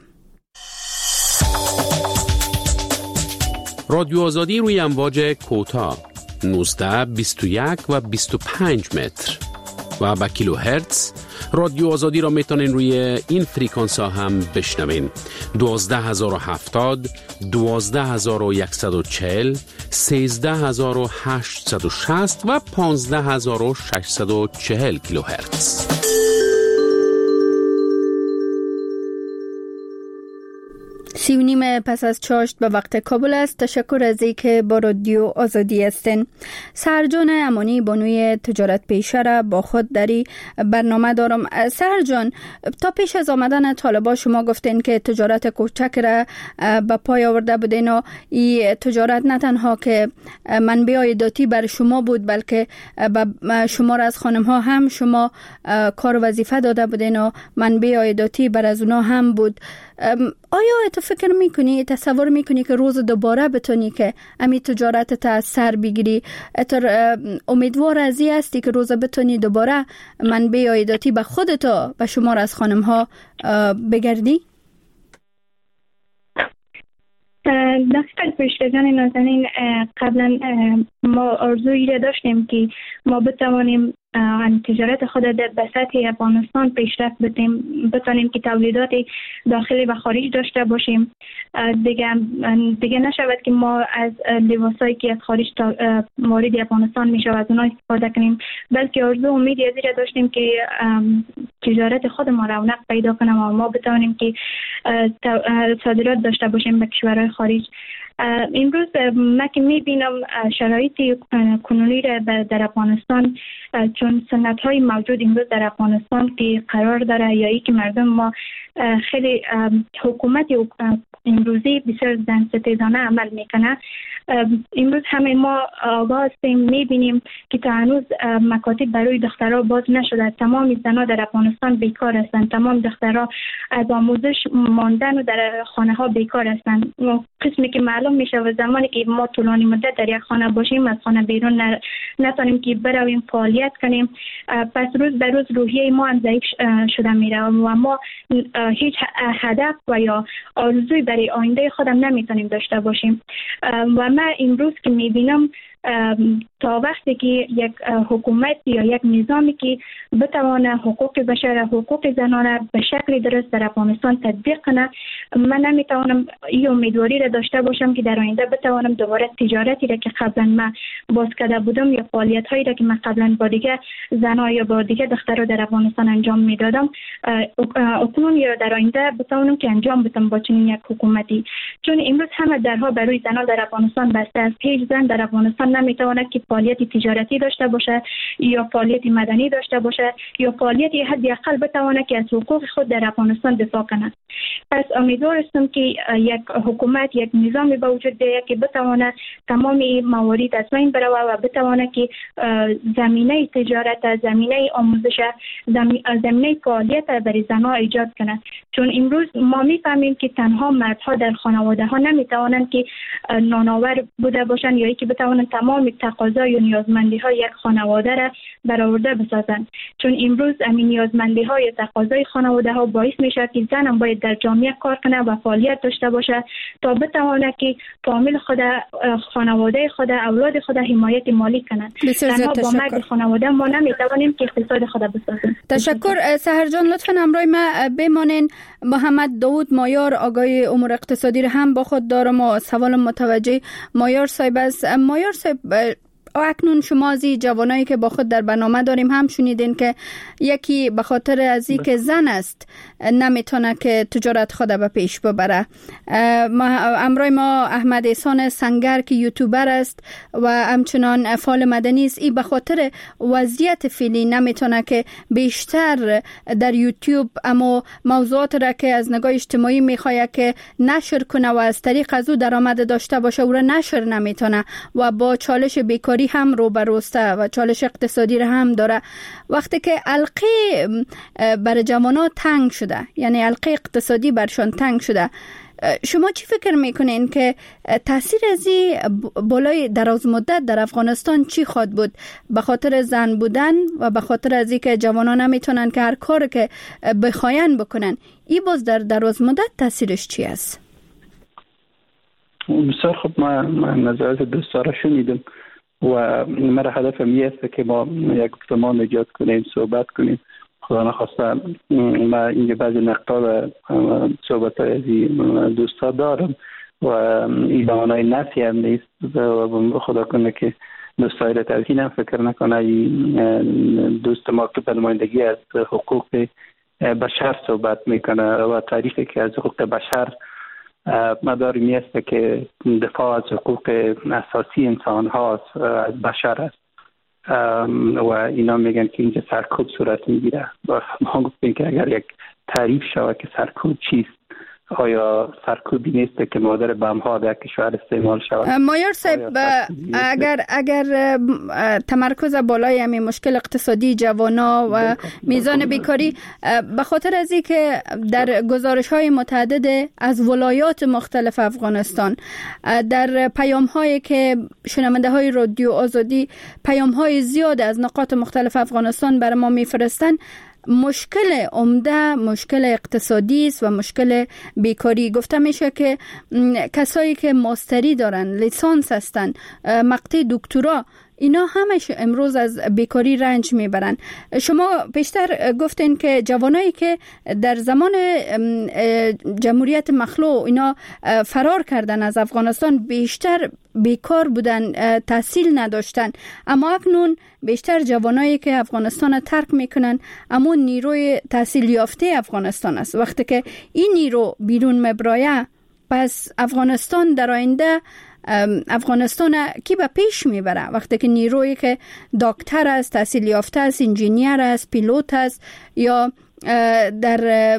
رادیو آزادی روی امواج کوتاه 19, 21 و 25 متر و با کیلو هرتز. رادیو آزادی را میتونین روی این فریکانس ها هم بشنوین: 12070, 12140, 13860 و 15640 کیلو هرتز. 3:30 پس از چاشت به وقت کابل است. تشکر از اینکه با رادیو آزادی هستین. سرجان امانی بانوی تجارت پیشه را با خود در برنامه دارم. سرجان، تا پیش از آمدن طالبان شما گفتین که تجارت کوچک را به پای آورده بودین و این تجارت نه تنها که منبع عایداتی بر شما بود بلکه شما را از خانم ها هم شما کار وظیفه داده بودین و منبع عایداتی بر از اونا هم بود. آیا تو فکر میکنی، تصور میکنی که روز دوباره بتونی که امی تجارت تا سر بگیری؟ امیدوار از این هستی که روز بتونی دوباره منبع عایداتی به خودت به شما از خانم ها بگردی؟ دقیقا پیشتگان نازنین، قبلا ما آرزویی را داشتیم که ما بتوانیم تجارت خود به سطح افغانستان پیشرفت بتانیم که تولیدات داخلی و خارج داشته باشیم. دیگه نشود که ما از لباسایی که از خارج وارد افغانستان میشه از اونها استفاده کنیم، بلکه آرزو امیدی از این داشتیم که تجارت خود ما رونق پیدا کنه و ما بتوانیم که صادرات داشته باشیم به کشورهای خارج. امروز من که میبینم شرایط کنونی را در افغانستان، چون سنت های موجود امروز در افغانستان که قرار داره یا ای که مردم ما خیلی حکومت امروزی بسیار زن‌ستیزانه عمل میکنه. امروز همه ما آگاه هستیم، میبینیم که تا هنوز مکاتب برای دخترها باز نشده. تمام زنها در افغانستان بیکار هستند، تمام دخترها از آموزش ماندن و در خانه ها بیکار هستند. قسمی که معلوم میشه و زمانی که ما طولانی مدت در یک خانه باشیم از خانه بیرون نتونیم که برویم فعالیت کنیم، پس روز به روز روحیه ما هم ضعیف شده میره و ما هیچ هدف و یا آرزوی برای آینده خودم نمیتونیم داشته باشیم. و من امروز که میبینم تا وقتی که یک حکومت یا یک نظامی که بتوانه حقوق بشر، حقوق زنان به شکل درست در افغانستان تطبیق کنه، من نمیتوانم این امیدواری را داشته باشم که در آینده بتوانم دوباره تجارتی را که قبلا من باز کرده بودم یا فعالیت هایی را که من قبلا با دیگه زنها یا با دیگه دخترها در افغانستان انجام میدادم اکنون یا در آینده بتوانم که انجام بدم با چنین یک حکومتی. چون امروز همه درها برای زنان در افغانستان بسته است. هیچ زن در افغانستان نمیتواند که فعالیت تجارتی داشته باشه یا فعالیت مدنی داشته باشه یا فعالیت حداقل بتواند که از حقوق خود در افغانستان دفاع کنه. پس امیدوار هستم که یک حکومت، یک نظامی به وجود بیاید که بتواند تمام موارد از بین بره و بتواند که زمینه تجارت، زمینه آموزش، زمینه فعالیت برای زنها ایجاد کنه. چون امروز ما میفهمیم که تنها مردها در خانواده ها نمیتوانند که نانآور بوده باشند یا اینکه بتوانند تمام تقاضا یا نیازمندی های یک خانواده را برآورده بسازند. چون امروز همین نیازمندی های تقاضای خانواده ها باعث میشه که زن هم باید در جامعه کار کنه و فعالیت داشته باشه تا بتواند که کامل خود، خانواده خود، اولاد خود حمایت مالی کنند. تنها با مرگ خانواده ما نمیتوانیم که اقتصاد خود بسازیم. تشکر. سحر جان، لطفاً همراه ما بمانین. محمد داوود مایار، آقای امور اقتصادی را هم با خود دارم و سوال متوجه مایار صاحب است. مایار صاحب، اکنون شما از جوانایی که با خود در برنامه داریم هم شنیدین که یکی به خاطر از این که زن است نمیتونه که تجارت خود به پیش ببره. امروز ما احمد احسان سنگر که یوتیوبر است و همچنان فعال مدنی است، این به خاطر وضعیت فعلی نمیتونه که بیشتر در یوتیوب اما موضوعات را که از نگاه اجتماعی میخواد که نشر کنه و از طریق از او درآمد داشته باشه او را نشر نمیتونه و با چالش بیکاری هم روبروسته و چالش اقتصادی را هم داره. وقتی که حلقه بر جوانان تنگ شده، یعنی حلقه اقتصادی برشان تنگ شده، شما چی فکر میکنین که تاثیر از این بالای دراز مدت در افغانستان چی خواهد بود؟ به خاطر زن بودن و به خاطر از اینکه جوانان نمیتونن که هر کار که بخواین بکنن، این باز در دراز مدت تاثیرش چی است؟ بسیار خوب، ما نظرات دوستا را شنیدم و مرا هدفم این است که ما یک گفتمان ایجاد کنیم، صحبت کنیم. خدا نخواسته ما اینجا بعضی نقطه و صحبت های از دوستا دارم و این به معنای نفی هم نیست و خدا کنه که دوستای را تلخین هم فکر نکنه. دوست ما که به نمایندگی از حقوق بشر صحبت میکنه و تعریفی که از حقوق بشر مدار می است که دفاع از حقوق اساسی انسان هاست، از بشر است و اینا میگن که اینجا سرکوب صورت میگیره. ما گفتیم که اگر یک تعریف شود که سرکوب چیست، آیا سرکوبی نیست که مادر بم ها در کشور استعمال شود؟ مایار صاحب، اگر تمرکز بالای همین مشکل اقتصادی جوانا و میزان بیکاری، به خاطر از این که در گزارش های متعدد از ولایات مختلف افغانستان، در پیام هایی که شنونده های رادیو آزادی پیام های زیاد از نقاط مختلف افغانستان بر ما میفرستن، مشکل عمده مشکل اقتصادی است و مشکل بیکاری. گفته میشه که کسایی که ماستری دارن، لیسانس هستن، مقطع دکترا، اینا همش امروز از بیکاری رنج میبرن. شما پیشتر گفتین که جوانایی که در زمان جمهوریت مخلوع اینا فرار کردن از افغانستان بیشتر بیکار بودن، تحصیل نداشتن، اما اکنون بیشتر جوانایی که افغانستان ترک میکنن اما نیروی تحصیل یافته افغانستان است. وقتی که این نیرو بیرون مبرایه، پس افغانستان در آینده افغانستان کی به پیش میبره؟ وقتی که نیرویی که دکتر است، تحصیل یافته است، انجینیر است، پیلوت است یا در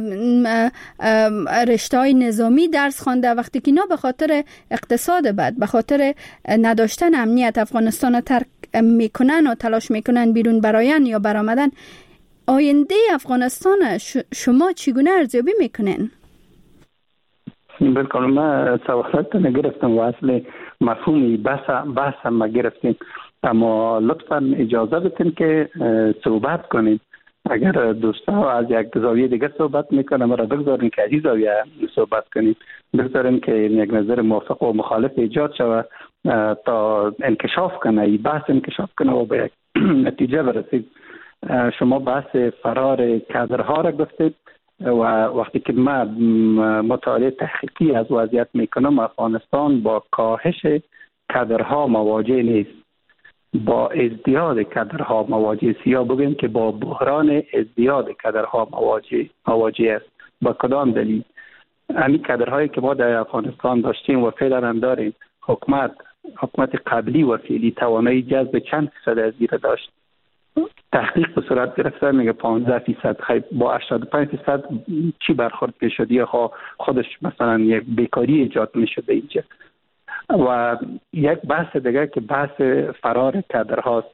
رشته‌های نظامی درس خوانده، وقتی که اینا به خاطر اقتصاد بد، به خاطر نداشتن امنیت افغانستان ترک میکنن و تلاش میکنن بیرون براین یا برآمدن، آینده افغانستان شما چگونه ارزیابی میکنین؟ بالکل، ما سوالات نگرفتم و اصل مفهومی بحث هم گرفتیم، اما لطفا اجازه بدین که صحبت کنیم. اگر دوستا از یک زاویه دیگه صحبت میکنم را بگذاریم که از این زاویه صحبت کنیم، بگذاریم که یک نظر موافق و مخالف ایجاد شود تا انکشاف کنه، این بحث انکشاف کنه و به یک نتیجه برسید. شما بحث فرار کادرها را گفتید و وقتی که من مطالعه تحقیقی از وضعیت میکنم، افغانستان با کاهش کادرها مواجه نیست، با ازدیاد کادرها مواجه است، یا بگیم که با بحران ازدیاد کادرها مواجه است. با کدام دلیل؟ همین کادرهایی که ما در افغانستان داشتیم و فعلا هم داریم، حکومت قبلی و فعلی توانایی جذب چند فیصد از این داشت؟ تحقیق به صورت گرفته میگه 15%. خیلی با 85% چی برخورد میشد؟ یا خودش مثلا یک بیکاری ایجاد میشده اینجا. و یک بحث دیگه که بحث فرار کادرهاست،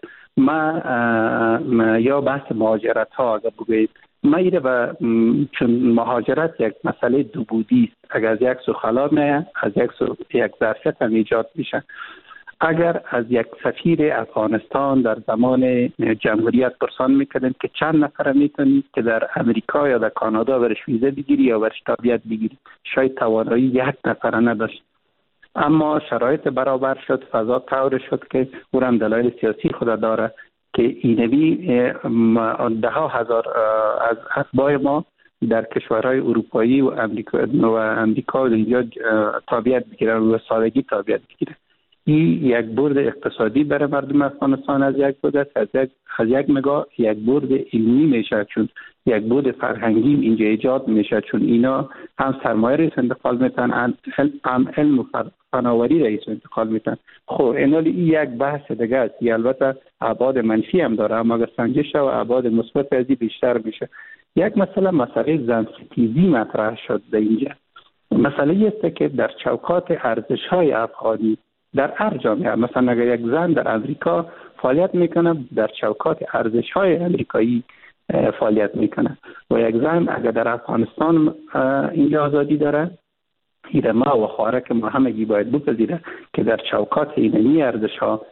یا بحث مهاجرت ها اگر بگویید، ما ایره و چون مهاجرت یک مسئله دو بودی است، اگر از یک سو خلا میه، از یک سو یک ظرفیت هم ایجاد میشه. اگر از یک سفیر افغانستان در زمان جمهوریت پرسان میکردن که چند نفر میتونید که در امریکا یا در کانادا برش ویزه بگیری یا برش تابعیت بگیری، شاید توانایی یک نفر نداشت. اما شرایط برابر شد، فضا طور شد که او هم دلایل سیاسی خود داره که اینوی ده ها هزار از اتباع ما در کشورهای اروپایی و امریکا و اینجا تابعیت بگیرن و سادگی تابعیت بگیرن. این یک برد اقتصادی برای مردم افغانستان از یک بود است، از یک نگاه یک برد علمی میشه، چون یک برد فرهنگی اینجا ایجاد میشه، چون اینا هم سرمایه رئیس انتقال میتن، هم علم و فناوری رئیس انتقال میتن. خب این یک بحث دیگه است. البته ابعاد منفی هم داره، اما اگر سنجش و ابعاد مثبت از بیشتر میشه. یک مسئله زن ستیزی مطرح شد در اینجا. مسئله است که در چوکات ارزش‌های افغانی در هر جامعه، مثلا اگر یک زن در امریکا فعالیت میکنه در چوکات ارزش‌های امریکایی فعالیت میکنه و یک زن اگر در افغانستان اینجا آزادی داره، ایره ما و خواره که ما همگی باید بپذیره که در چوکات اینمی ارزش‌ها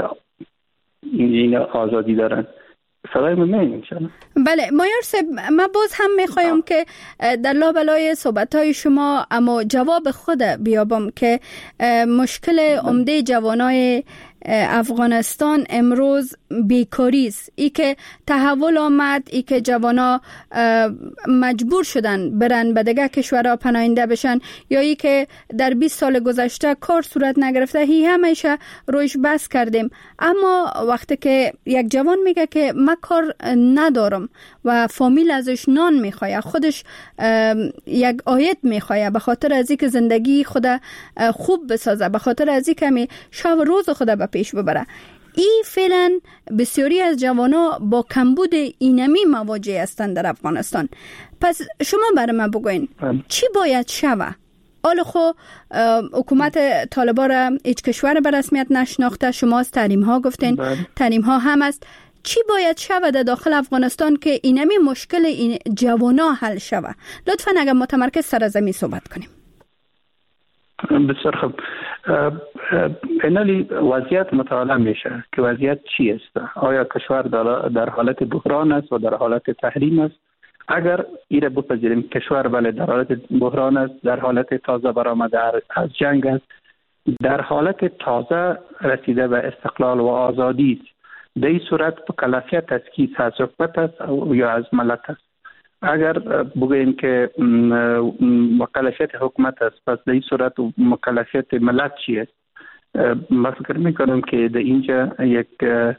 اینجا آزادی دارن. صدای من نمیشه؟ بله مایار صاحب، من باز هم میخوایم که در لابلای صحبت‌های شما اما جواب خود بیابم که مشکل عمده جوانای افغانستان امروز بیکاری است. ای که تحول آمد، ای که جوانا مجبور شدن برن به دیگه کشورها پناهنده بشن، یا ای که در 20 سال گذشته کار صورت نگرفته، هی همیشه رویش بحث کردیم. اما وقتی که یک جوان میگه که من کار ندارم و فامیل ازش نان میخواه، خودش یک عاید میخواه، به خاطر از اینکه زندگی خود خوب بسازه، به خاطر از اینکه شب روز خود به پیش ببره، این فعلا بسیاری از جوانا با کمبود اینمی مواجه هستند در افغانستان. پس شما برای من بگوین چی باید شوه؟ حالا خو حکومت طالبان را هیچ کشور به رسمیت نشناخته، شما از تحریم ها گفتین، تحریم ها هم است. چی باید شوه در داخل افغانستان که اینمی مشکل این جوانا حل شوه؟ لطفا اگر متمرکز سرزمین صحبت کنیم. بسیار خوب. اینالی وضعیت مطالعه میشه که وضعیت چی است. آیا کشور در حالت بحران است و در حالت تحریم است؟ اگر ایره بپذیریم کشور بله در حالت بحران است، در حالت تازه برآمده از جنگ است، در حالت تازه رسیده به استقلال و آزادی است، در این صورت مکلفیت از کیست؟ از حکومت است یا از ملت است؟ اگر بگوییم که مکلفیت حکومت است، پس در این صورت مکلفیت ملت چی است؟ من فکر میکنم که در اینجا یک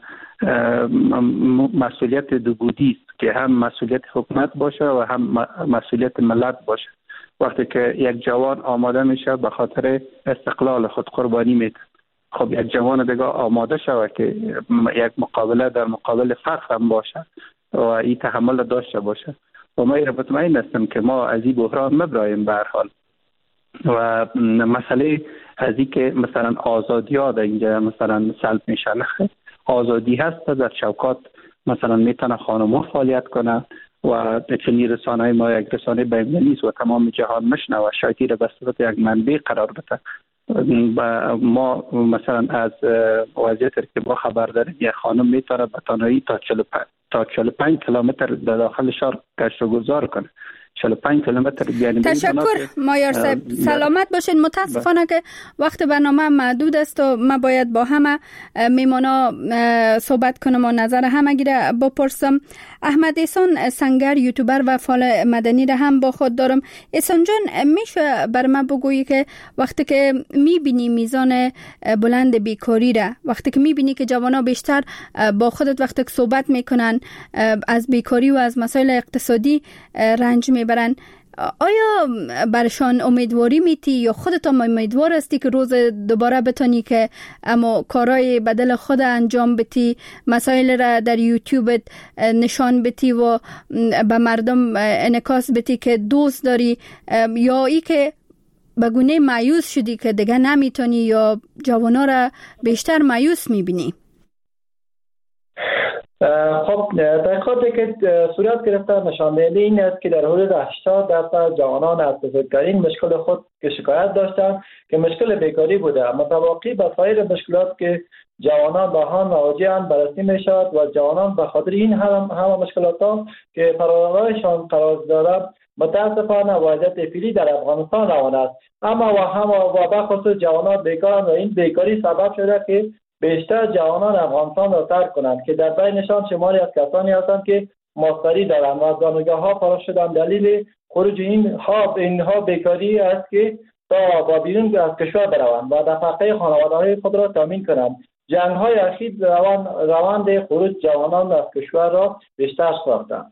مسئولیت دو بودی است که هم مسئولیت حکومت باشه و هم مسئولیت ملت باشه. وقتی که یک جوان آماده میشه به خاطر استقلال خود قربانی میده، خب یک جوان دیگه آماده شود که یک مقابله در مقابل فقر هم باشه و این تحمل داشته باشه. و ما مطمئن هستم که ما از این بحران مبرایم به هر حال. و مسئله از این که مثلا آزادی ها در اینجا مثلا سلب میشه، آزادی هست در چوکات مثلا میتونه خانم‌ها فعالیت کنه و چنین رسانه‌های ما یک رسانه بین‌المللی است و تمام جهان میشنوه، شاید را به صورت یک منبع قرار بده. ما مثلا از وضعیت که با خبر داریم یک خانم میتونه به تنهایی تا 45 کیلومتر در داخل شهر گشت و گذار کنه. 45 کیلومتر یعنی تشکر مایار صاحب، سلامت باشین. متاسفانه که وقت برنامه محدود است و من باید با همه میمانا صحبت کنم و نظر همه گیره بپرسم. احمد احسان سنگر یوتیوبر و فعال مدنی را هم با خود دارم. احسان جان، میشه بر من بگویی که وقتی که میبینی میزان بلند بیکاری را، وقتی که میبینی که جوانا بیشتر با خودت وقتی که صحبت میکنن از بیکاری و از مسائل اقتصادی رنج میبرن، آیا برشان امیدواری میتی یا خودت هم امیدوار هستی که روز دوباره بتانی که اما کارهای بدل خود انجام بدی، مسائل را در یوتیوب نشان بدی و به مردم انعکاس بدی که دوست داری، یا ای که به گونه مایوس شدی که دیگه نمیتونی یا جوانا را بیشتر مایوس میبینی؟ خب تحقیقاتی که صورت گرفته نشان دهنده این است که در حدود 80% جوانان از بزرگترین مشکل خود که شکایت داشتند که مشکل بیکاری بوده، متواقی به سایر مشکلات که جوانان با آن مواجه‌اند بررسی می‌شود و جوانان به خاطر این همه مشکلات ها که فرارایشان قرار دارد متاسفانه وضعیت فعلی در افغانستان روان است. اما و به خصوص جوانان بیکار و این بیکاری سبب شده که بیشتر جوانان افغانستان را ترک کنند که در بینشان شماری از کسانی هستند که ماستری دارند و از دانشگاه‌ها فارغ شدند. دلیل خروج اینها بیکاری است که تا با بیرون از کشور بروند و نفقه خانواده‌های خود را تامین کنند. جنگ‌های اخیر روند خروج جوانان از کشور را بیشتر ساختند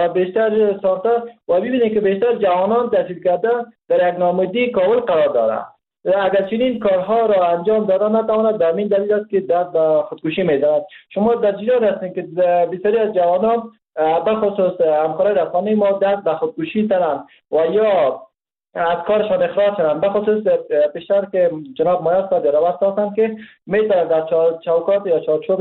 و ببینید که بیشتر جوانان تحصیل کرده در یک نامزدی کابل قرار دارند. اگر چنین کارها را انجام دادن نتواند در این دلیل است که دست به خودکشی می‌زنند. شما در جریان هستید که بسیاری از جوانان به خصوص همکارای رسانه‌ای ما دست به خودکشی زدند و یا از کارشان اخراج شدند. به خصوص پیشتر که جناب مایار صاحب دعوت داشتند که می‌توانند در چوکات یا چارچوب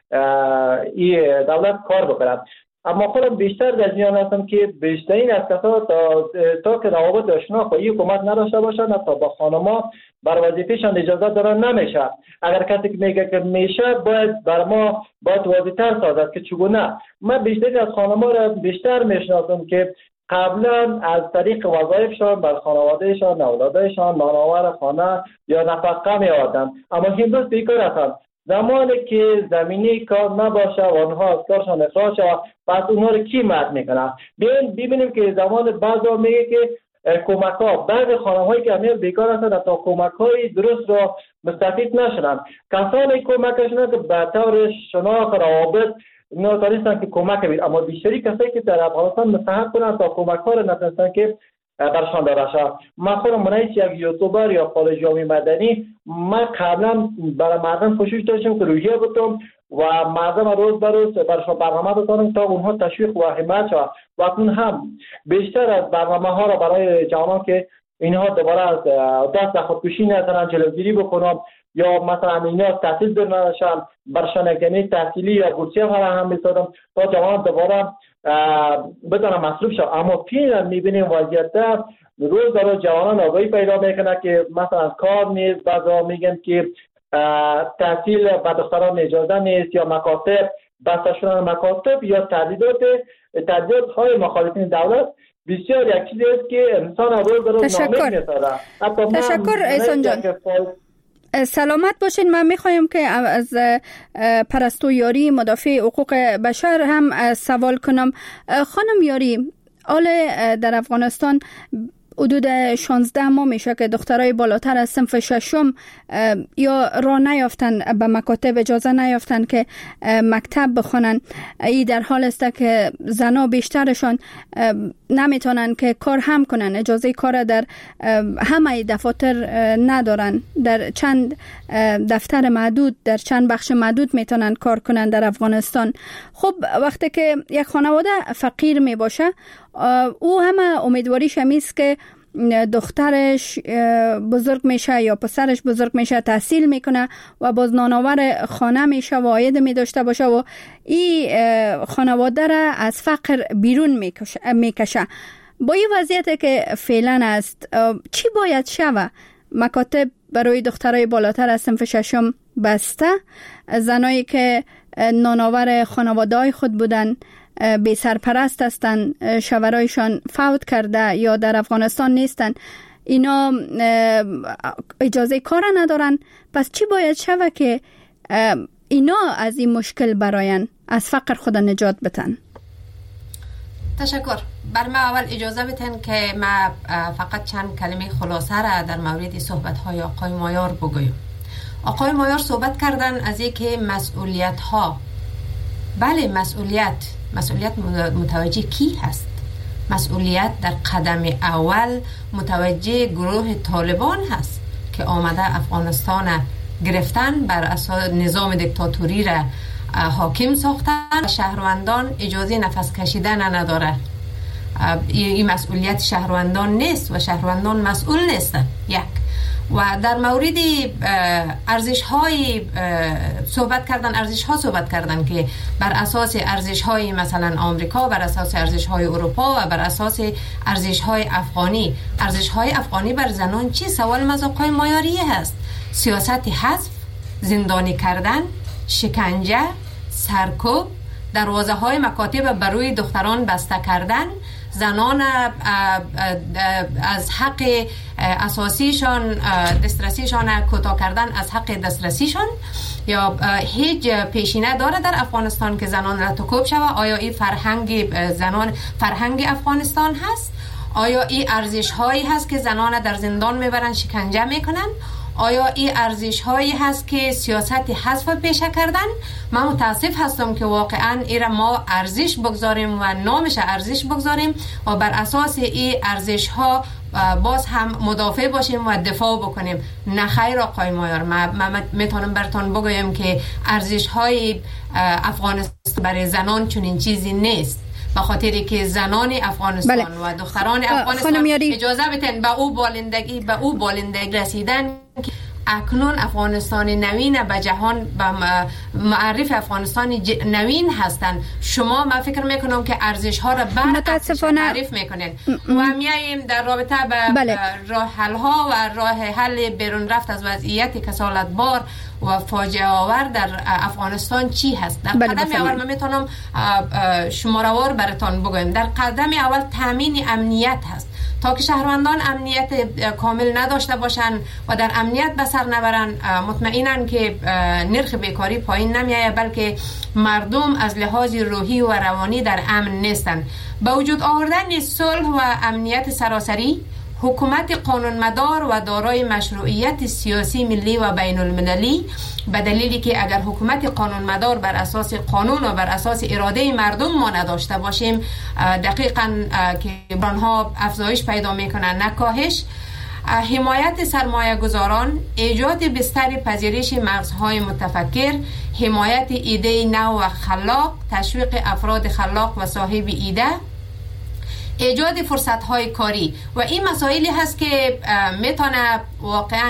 این دولت کار بکنند. اما خودم بیشتر در جریان هستم که بیشترین از کسا تا که روابط آشنا با این حکومت نداشته باشند تا با خانما بر وظیفهشان اجازه دادن نمیشه. اگر کسی که میگه که میشه باید بر ما باید واضح‌تر سازد که چگونه. من بیشتر از خانما را بیشتر میشناسم که قبلا از طریق وظایفشان بر خانوادهشان، اولادشان نانآور خانه یا نفقه می‌آوردند، اما امروز بیکار هستند. زمانی که زمینی کار نباشه و آنها از کارشان اخراج شود، پس اونها رو کی مد میکنه؟ ببینیم که زمان بعضا میگه که کمک ها بعض خانم‌هایی که همیشه بیکار هستند تا کمک های درست را مستفید نشدند. کسانی کمکشون که به طور شناخت روابط نتونستن که کمک بید، اما بیشتری کسایی که در افغانستان مستحق کنند تا کمک ها را نتونستن که برشان داده شد. من خودم منعیش یک یوتیوبر یا فعال جامعه مدنی، من قبلا برای مردم کوشش داشتم که روحیه بتم و مردم روز به روز برشان برنامه بکنم تا اونها تشویق و حمایت شود و اکنون هم بیشتر از برنامه ها را برای جوانان که اینها دوباره از دست خودکشی نزنن جلوگیری بکنم یا مثلا اینا تحصیل برنشن برشان یک تحصیلی یا بورسیه فراهم می‌سازم تا جوانان دوباره بدانم مصروف شد. اما فعلا می‌بینیم وضعیت روز به روز جوانان آگاهی پیدا میکنه که مثلا کار نیست، بعضا میگن که تحصیل به دختران اجازه نیست یا مکاتب بسته شدن مکاتب یا تهدیدات های مخالفین دولت بسیار یک چیزی است که انسان روز به روز نامید می‌سازه. تشکر احسان جان. سلامت باشین. من میخوایم که از پرستو یاری مدافع حقوق بشر هم سوال کنم. خانم یاری، حال در افغانستان حدود 16 ماه میشه که دخترای بالاتر از صنف ششم یا راه نیافتن به مکاتب، اجازه نیافتن که مکتب بخونن. ای در حال است که زنا بیشترشان نمیتونن که کار هم کنن، اجازه کار در همه دفاتر ندارن، در چند دفتر محدود، در چند بخش محدود میتونن کار کنن در افغانستان. خب وقتی که یک خانواده فقیر می باشه، او همه امیدواریش همیست که دخترش بزرگ میشه یا پسرش بزرگ میشه، تحصیل میکنه و باز نانآور خانه میشه و عاید می داشته باشه و این خانواده را از فقر بیرون میکشه. با این وضعیت که فعلا است، چی باید شود؟ مکاتب برای دخترای بالاتر از صنف ششم بسته، زنایی که نانآور خانواده‌های خود بودن بی سرپرست هستن، شوهرایشان فوت کرده یا در افغانستان نیستن، اینا اجازه کار ندارن. پس چی باید شود که اینا از این مشکل براین از فقر خود نجات بتن؟ تشکر. بر ما اول اجازه بتن که ما فقط چند کلمه خلاصه را در مورد صحبت‌های آقای مایار بگویم. آقای مایار صحبت کردن از اینکه مسئولیت ها، بله مسئولیت متوجه کی هست؟ مسئولیت در قدم اول متوجه گروه طالبان هست که آمده افغانستان گرفتن، بر اساس نظام دیکتاتوری را حاکم ساختن. شهروندان اجازه نفس کشیدن نداره. این مسئولیت شهروندان نیست و شهروندان مسئول نیستن. یک. و در مورد ارزش‌های صحبت کردن که بر اساس ارزش‌های مثلا آمریکا، بر اساس ارزش‌های اروپا و بر اساس ارزش‌های افغانی بر زنان چی؟ سوال مذاق‌های مایاری هست. سیاست حذف، زندانی کردن، شکنجه، سرکوب، دروازه‌های مکاتب برای دختران بسته کردن، زنان از حق اساسیشان دسترسیشان کوتاه کردن از حق دسترسیشان، یا هیچ پیشینه داره در افغانستان که زنان را تکوب شود؟ آیا این فرهنگ افغانستان هست؟ آیا این ارزش هایی هست که زنان در زندان میبرن شکنجه میکنن؟ آیا این ارزش هایی هست که سیاست حذف پیشه کردن؟ من متاسف هستم که واقعا ایرا ما ارزش بگذاریم و نامش ارزش بگذاریم و بر اساس این ارزش ها باز هم مدافع باشیم و دفاع بکنیم. نه خیر آقای مایار، من میتونم براتون بگویم که ارزش های افغانستان برای زنان چنین چیزی نیست، به خاطری که زنان افغانستان و دختران افغانستان اجازه بدن به او بالندگی رسیدن که اکنون افغانستان نوین به جهان به معرف افغانستان نوین هستند. شما من فکر میکنم که ارزش ها را تعریف میکنید و میاییم در رابطه به راه حل ها و راه حل بیرون رفت از وضعیت کسالت بار و فاجعه آور در افغانستان چی هست. در قدم اول من میتونم شماره‌وار براتون بگویم. در قدم اول تامین امنیت هست. تا که شهروندان امنیت کامل نداشته باشن و در امنیت به سر نبرن، مطمئنن که نرخ بیکاری پایین نمیایه، بلکه مردم از لحاظ روحی و روانی در امن نیستن. با وجود آوردن صلح و امنیت سراسری، حکومت قانونمدار و دارای مشروعیت سیاسی ملی و بین المللی، به دلیلی که اگر حکومت قانونمدار بر اساس قانون و بر اساس اراده مردم ما نداشته باشیم، دقیقاً که برانها افزایش پیدا میکنن نه کاهش. حمایت سرمایه گذاران، ایجاد بستر پذیرش مغزهای متفکر، حمایت ایده نو و خلاق، تشویق افراد خلاق و صاحب ایده، ایجاد فرصت‌های کاری و این مسائلی هست که میتونه واقعا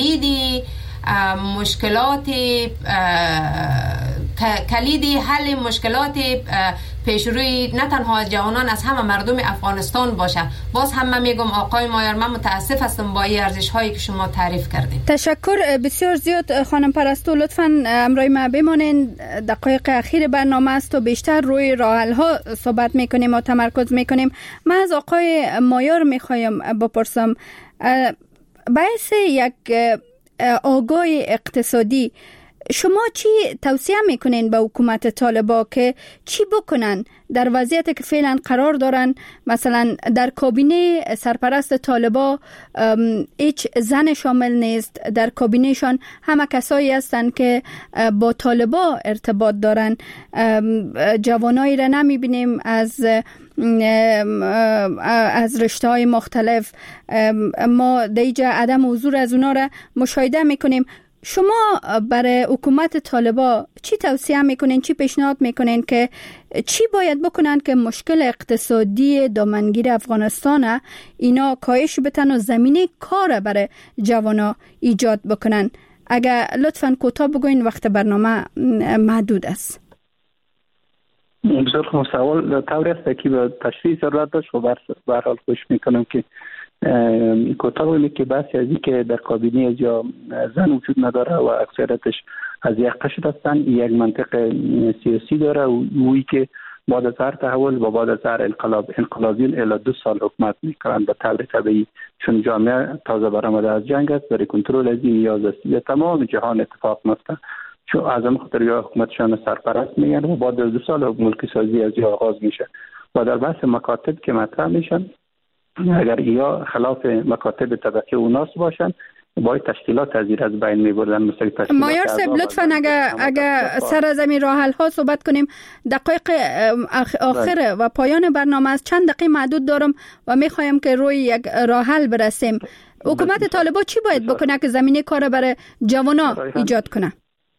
کلیدی حل مشکلات پیشروی نه تنها جوانان از همه مردم افغانستان باشه. باز هم من میگم آقای مایار، من متاسف هستم با این ارزش هایی که شما تعریف کردید. تشکر بسیار زیاد خانم پرستو. لطفاً امروی ما بمانید، دقایق اخیر برنامه است و بیشتر روی راه حل ها صحبت میکنیم و تمرکز میکنیم. من از آقای مایار میخوایم بپرسم، باعث یک آگاه اقتصادی شما چی توصیه میکنین به حکومت طالبان که چی بکنن در وضعیتی که فعلا قرار دارن؟ مثلا در کابینه سرپرست طالبان هیچ زن شامل نیست، در کابینهشان همه کسایی هستند که با طالبان ارتباط دارن، جوانایی را نمیبینیم از رشته‌های مختلف، ما دیجا عدم حضور از اونا را مشاهده میکنیم. شما برای حکومت طالبان چی توصیه میکنین، چی پیشنهاد میکنین که چی باید بکنن که مشکل اقتصادی دامنگیر افغانستان اینا کاهش بتن و زمینه کار برای جوانا ایجاد بکنن؟ اگر لطفاً کوتاه بگوین، وقت برنامه محدود است. بسیار خوب سوال طوری است که به تشریح ضرورت داشت و به هر حال خوش میکنم که کوتاه بگویم که بحثی از این که در کابینه از یا زن وجود نداره و اکثریتش از یک قشر هستن، یک منطق سیاسی داره و اویی که بعد از هر تحول و بعد از هر انقلابیون الی 2 سال حکومت میکنن به طور طبیعی، چون جامعه تازه برآمده از جنگ است، برای کنترل از این نیاز است یا تمام جهان اتفاق میفته، چون از این خاطر یا حکومتشان سرپرست میگن و بعد از 2 سال ملک سازی از یا آغاز میشه و در بحث مکاتب که مطرح میشن، اگر یا خلاف مکاتب طبقه و ناس باشن باید تشکیلات از این از بین میبردن. مثل تشکیلات مایار صاحب لطفاً اگر سر زمین راه حل ها صحبت کنیم، دقایق آخر و پایان برنامه از چند دقیقه محدود دارم و میخوایم که روی یک راه حل برسیم. حکومت طالبان چی باید بکنه که زمینه کار برای جوانا ایجاد کنه؟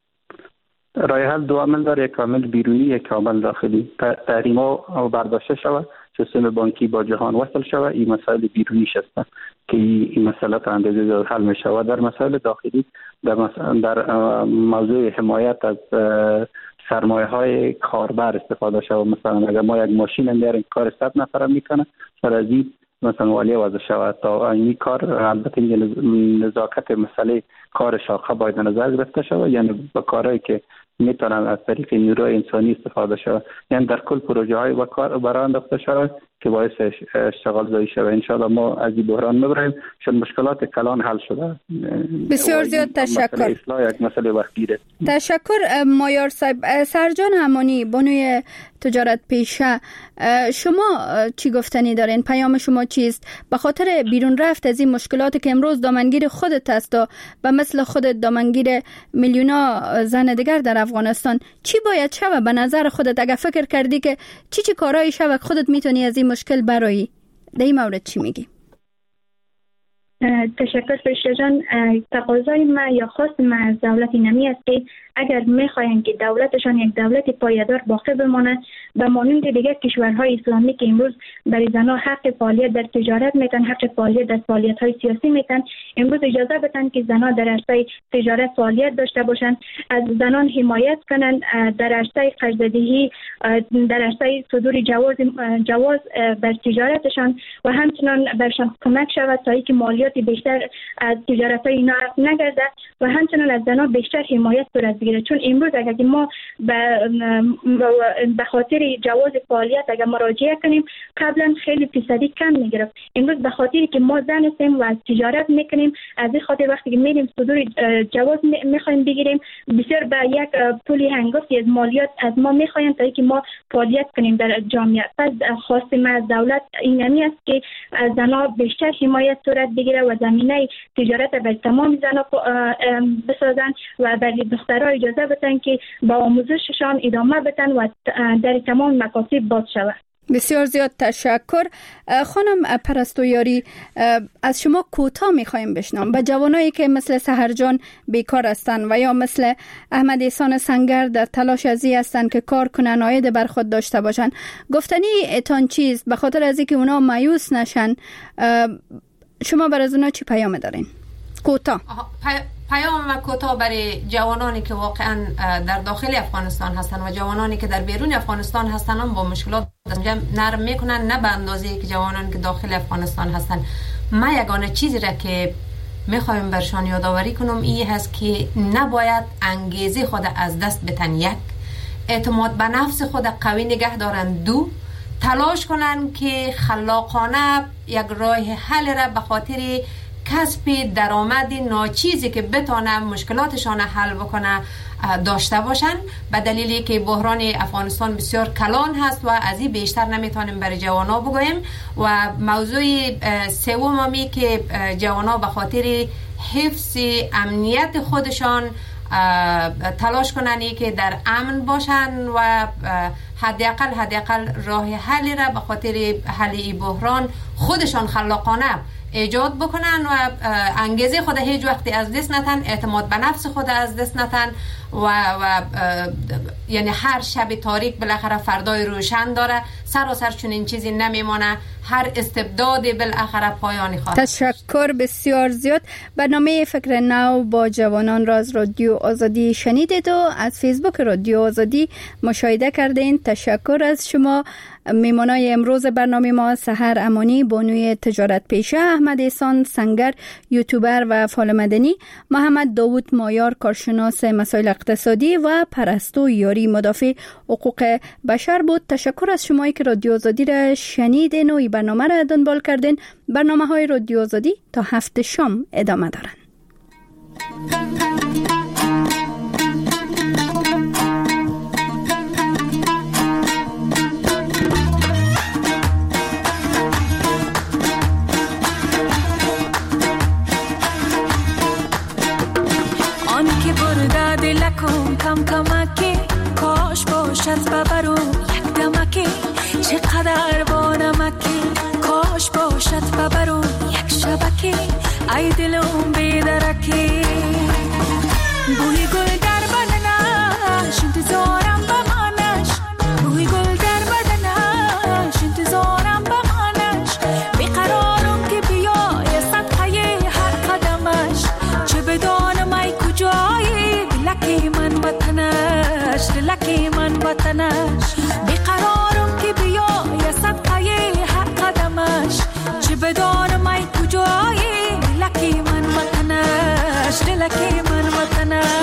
راه حل 2 عامل داره، یک عامل بیرونی، یک عامل داخلی. تحریما برداشته شود، سیستم بانکی با جهان وصل شود، این مسائل بیرونیش هستند که این مسئله تا اندازه زیاد حل می شود. در مسائل داخلی در موضوع حمایت از سرمایه های کاربر استفاده شود. مثلا اگر ما یک ماشین میاریم کار 100 نفر میکنه، سر از این مثلا والی وضع شود تا این کار، البته نزاکت مسئله کار شاخه باید نظر گرفته شود، یعنی با کارهایی که میتونن از طریق نیروی انسانی استفاده شود، یعنی در کل پروژه های برای انداخته شود که باعث اشتغال زایی شده. انشاءالله ما از این بحران میبریم چون مشکلات کلان حل شده. بسیار زیاد تشکر. اصلاح یک مسئله وقتیه. تشکر مایار صاحب. سرجان امانی، بانوی تجارت پیشه، شما چی گفتنی دارین؟ پیام شما چیست به خاطر بیرون رفت از این مشکلاتی که امروز دامنگیر خودت است و مثل خودت دامنگیر میلیونا زن دیگر در افغانستان؟ چی باید شوه به نظر خودت؟ اگر فکر کردی که چی کارهایی شوه خودت میتونی از این مشکل برایی، در این مورد چی میگی؟ تشکر فرشته جان. تقاضای ما یا خواست ما از دولت اینمی است که اگر میخواین که دولتشان یک دولت پایدار باقی بمانه، به مانند دیگر کشورهای اسلامی که امروز برای زنان حق فعالیت در تجارت میتن، حق فعالیت در فعالیت‌های سیاسی میتن، امروز اجازه بدن که زنان در عرصه تجارت فعالیت داشته باشند، از زنان حمایت کنند در عرصه قرض‌دهی، در عرصه صدور جواز بر تجارتشان و همچنان برشان کمک شود تا اینکه مالیات بیشتر از تجارت‌های اینا نگرده و همچنان از زنان بیشتر حمایت صورت بگیره. چون امروز اگر ما به خاطر جواز فعالیت اگر مراجعه کنیم قبلا خیلی فیصدی کم میگرفت، امروز به خاطری که ما زن هستیم و از تجارت میکنیم، از این خاطر وقتی که میریم صدور جواز میخوایم بگیریم، بسیار به یک پولی هنگفتی از مالیات از ما میخوایم تا اینکه ما فعالیت کنیم در جامعه. پس خواست ما از دولت اینمی است که زنها بیشتر حمایت صورت بگیره و زمینه تجارت به تمام زنها بسازن و برای دخترها اجازه بدن که با آموزششان ادامه بدن و در تمام مکاتب باز شود. بسیار زیاد تشکر. خانم پرستو یاری، از شما کوتاه میخوایم بشنوم به جوانایی که مثل سحرجان بیکار هستند و یا مثل احمد احسان سنگر در تلاش ازی هستند که کار کنن، عاید بر خود داشته باشن، گفتنی اتان چیست به خاطر از اینکه اونا مایوس نشن؟ شما برای اونا چی پیام دارین؟ کوتاه. پیام و کوتاه برای جوانانی که واقعا در داخل افغانستان هستن و جوانانی که در بیرون افغانستان هستن هم با مشکلات نرم میکنن، نه به اندازه که جوانانی که داخل افغانستان هستن. ما یگانه چیزی را که میخوایم برشان یادآوری کنم این هست که نباید انگیزه خود از دست بتن، یک اعتماد به نفس خود قوی نگه دارن، دو تلاش کنن که خلاقانه یک راه حل را به خاطر کسب درآمد ناچیزی که بتونه مشکلاتشان حل بکنه داشته باشن، به دلیلی که بحران افغانستان بسیار کلان هست و از این بیشتر نمیتونیم برای جوانا بگویم. و موضوع سومی که جوانا به خاطر حفظ امنیت خودشان تلاش کنن که در امن باشن و حداقل راه حل را به خاطر حل این بحران خودشان خلاقانه ایجاد بکنن و انگیزه خود هیچ وقتی از دست نتن، اعتماد به نفس خود از دست نتن و یعنی هر شب تاریک بالاخره فردای روشن داره، سراسر چون این چیزی نمیمانه، هر استبداد بالاخره پایانی خواهد. تشکر بسیار زیاد. برنامه فکر نو با جوانان را از رادیو آزادی شنیدید و از فیسبوک رادیو آزادی مشاهده کردین. تشکر از شما. میمانای امروز برنامه ما سحر امانی، بانوی تجارت پیشه، احمد احسان سنگر یوتیوبر و فعال مدنی، محمد داوود مایار کارشناس مسائل اقتصادی و پرستو یاری مدافع حقوق بشر بود. تشکر از شمایی که رادیو آزادی را شنیدین و این برنامه را دنبال کردین. برنامه‌های رادیو آزادی تا 7 شام ادامه دارند. کم کمکی کاش باشد ببرو یک دمکی، چقدر با نمکی کاش باشد ببرو یک شبکی، ای دلم بیدرکی بوی گل در بدنش انتظارم بمانش، بوی گل در بدنش انتظارم بمانش، بیقرارم که بیای صدقه هر قدمش، چه بدانم ای کجایی دلکی من وطنش، دلکی من وطنش، بیقرارم که بیای صدقه هر قدمش، چه بدانم ای کجایی دلکی من وطنش، دلکی من وطنش.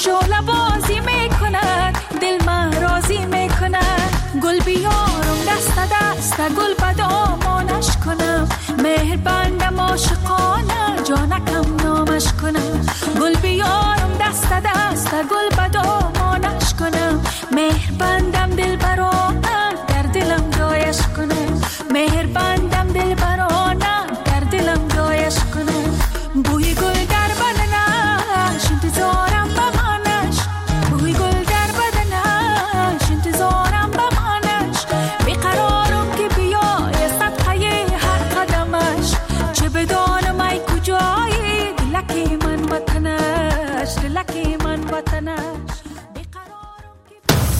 شعله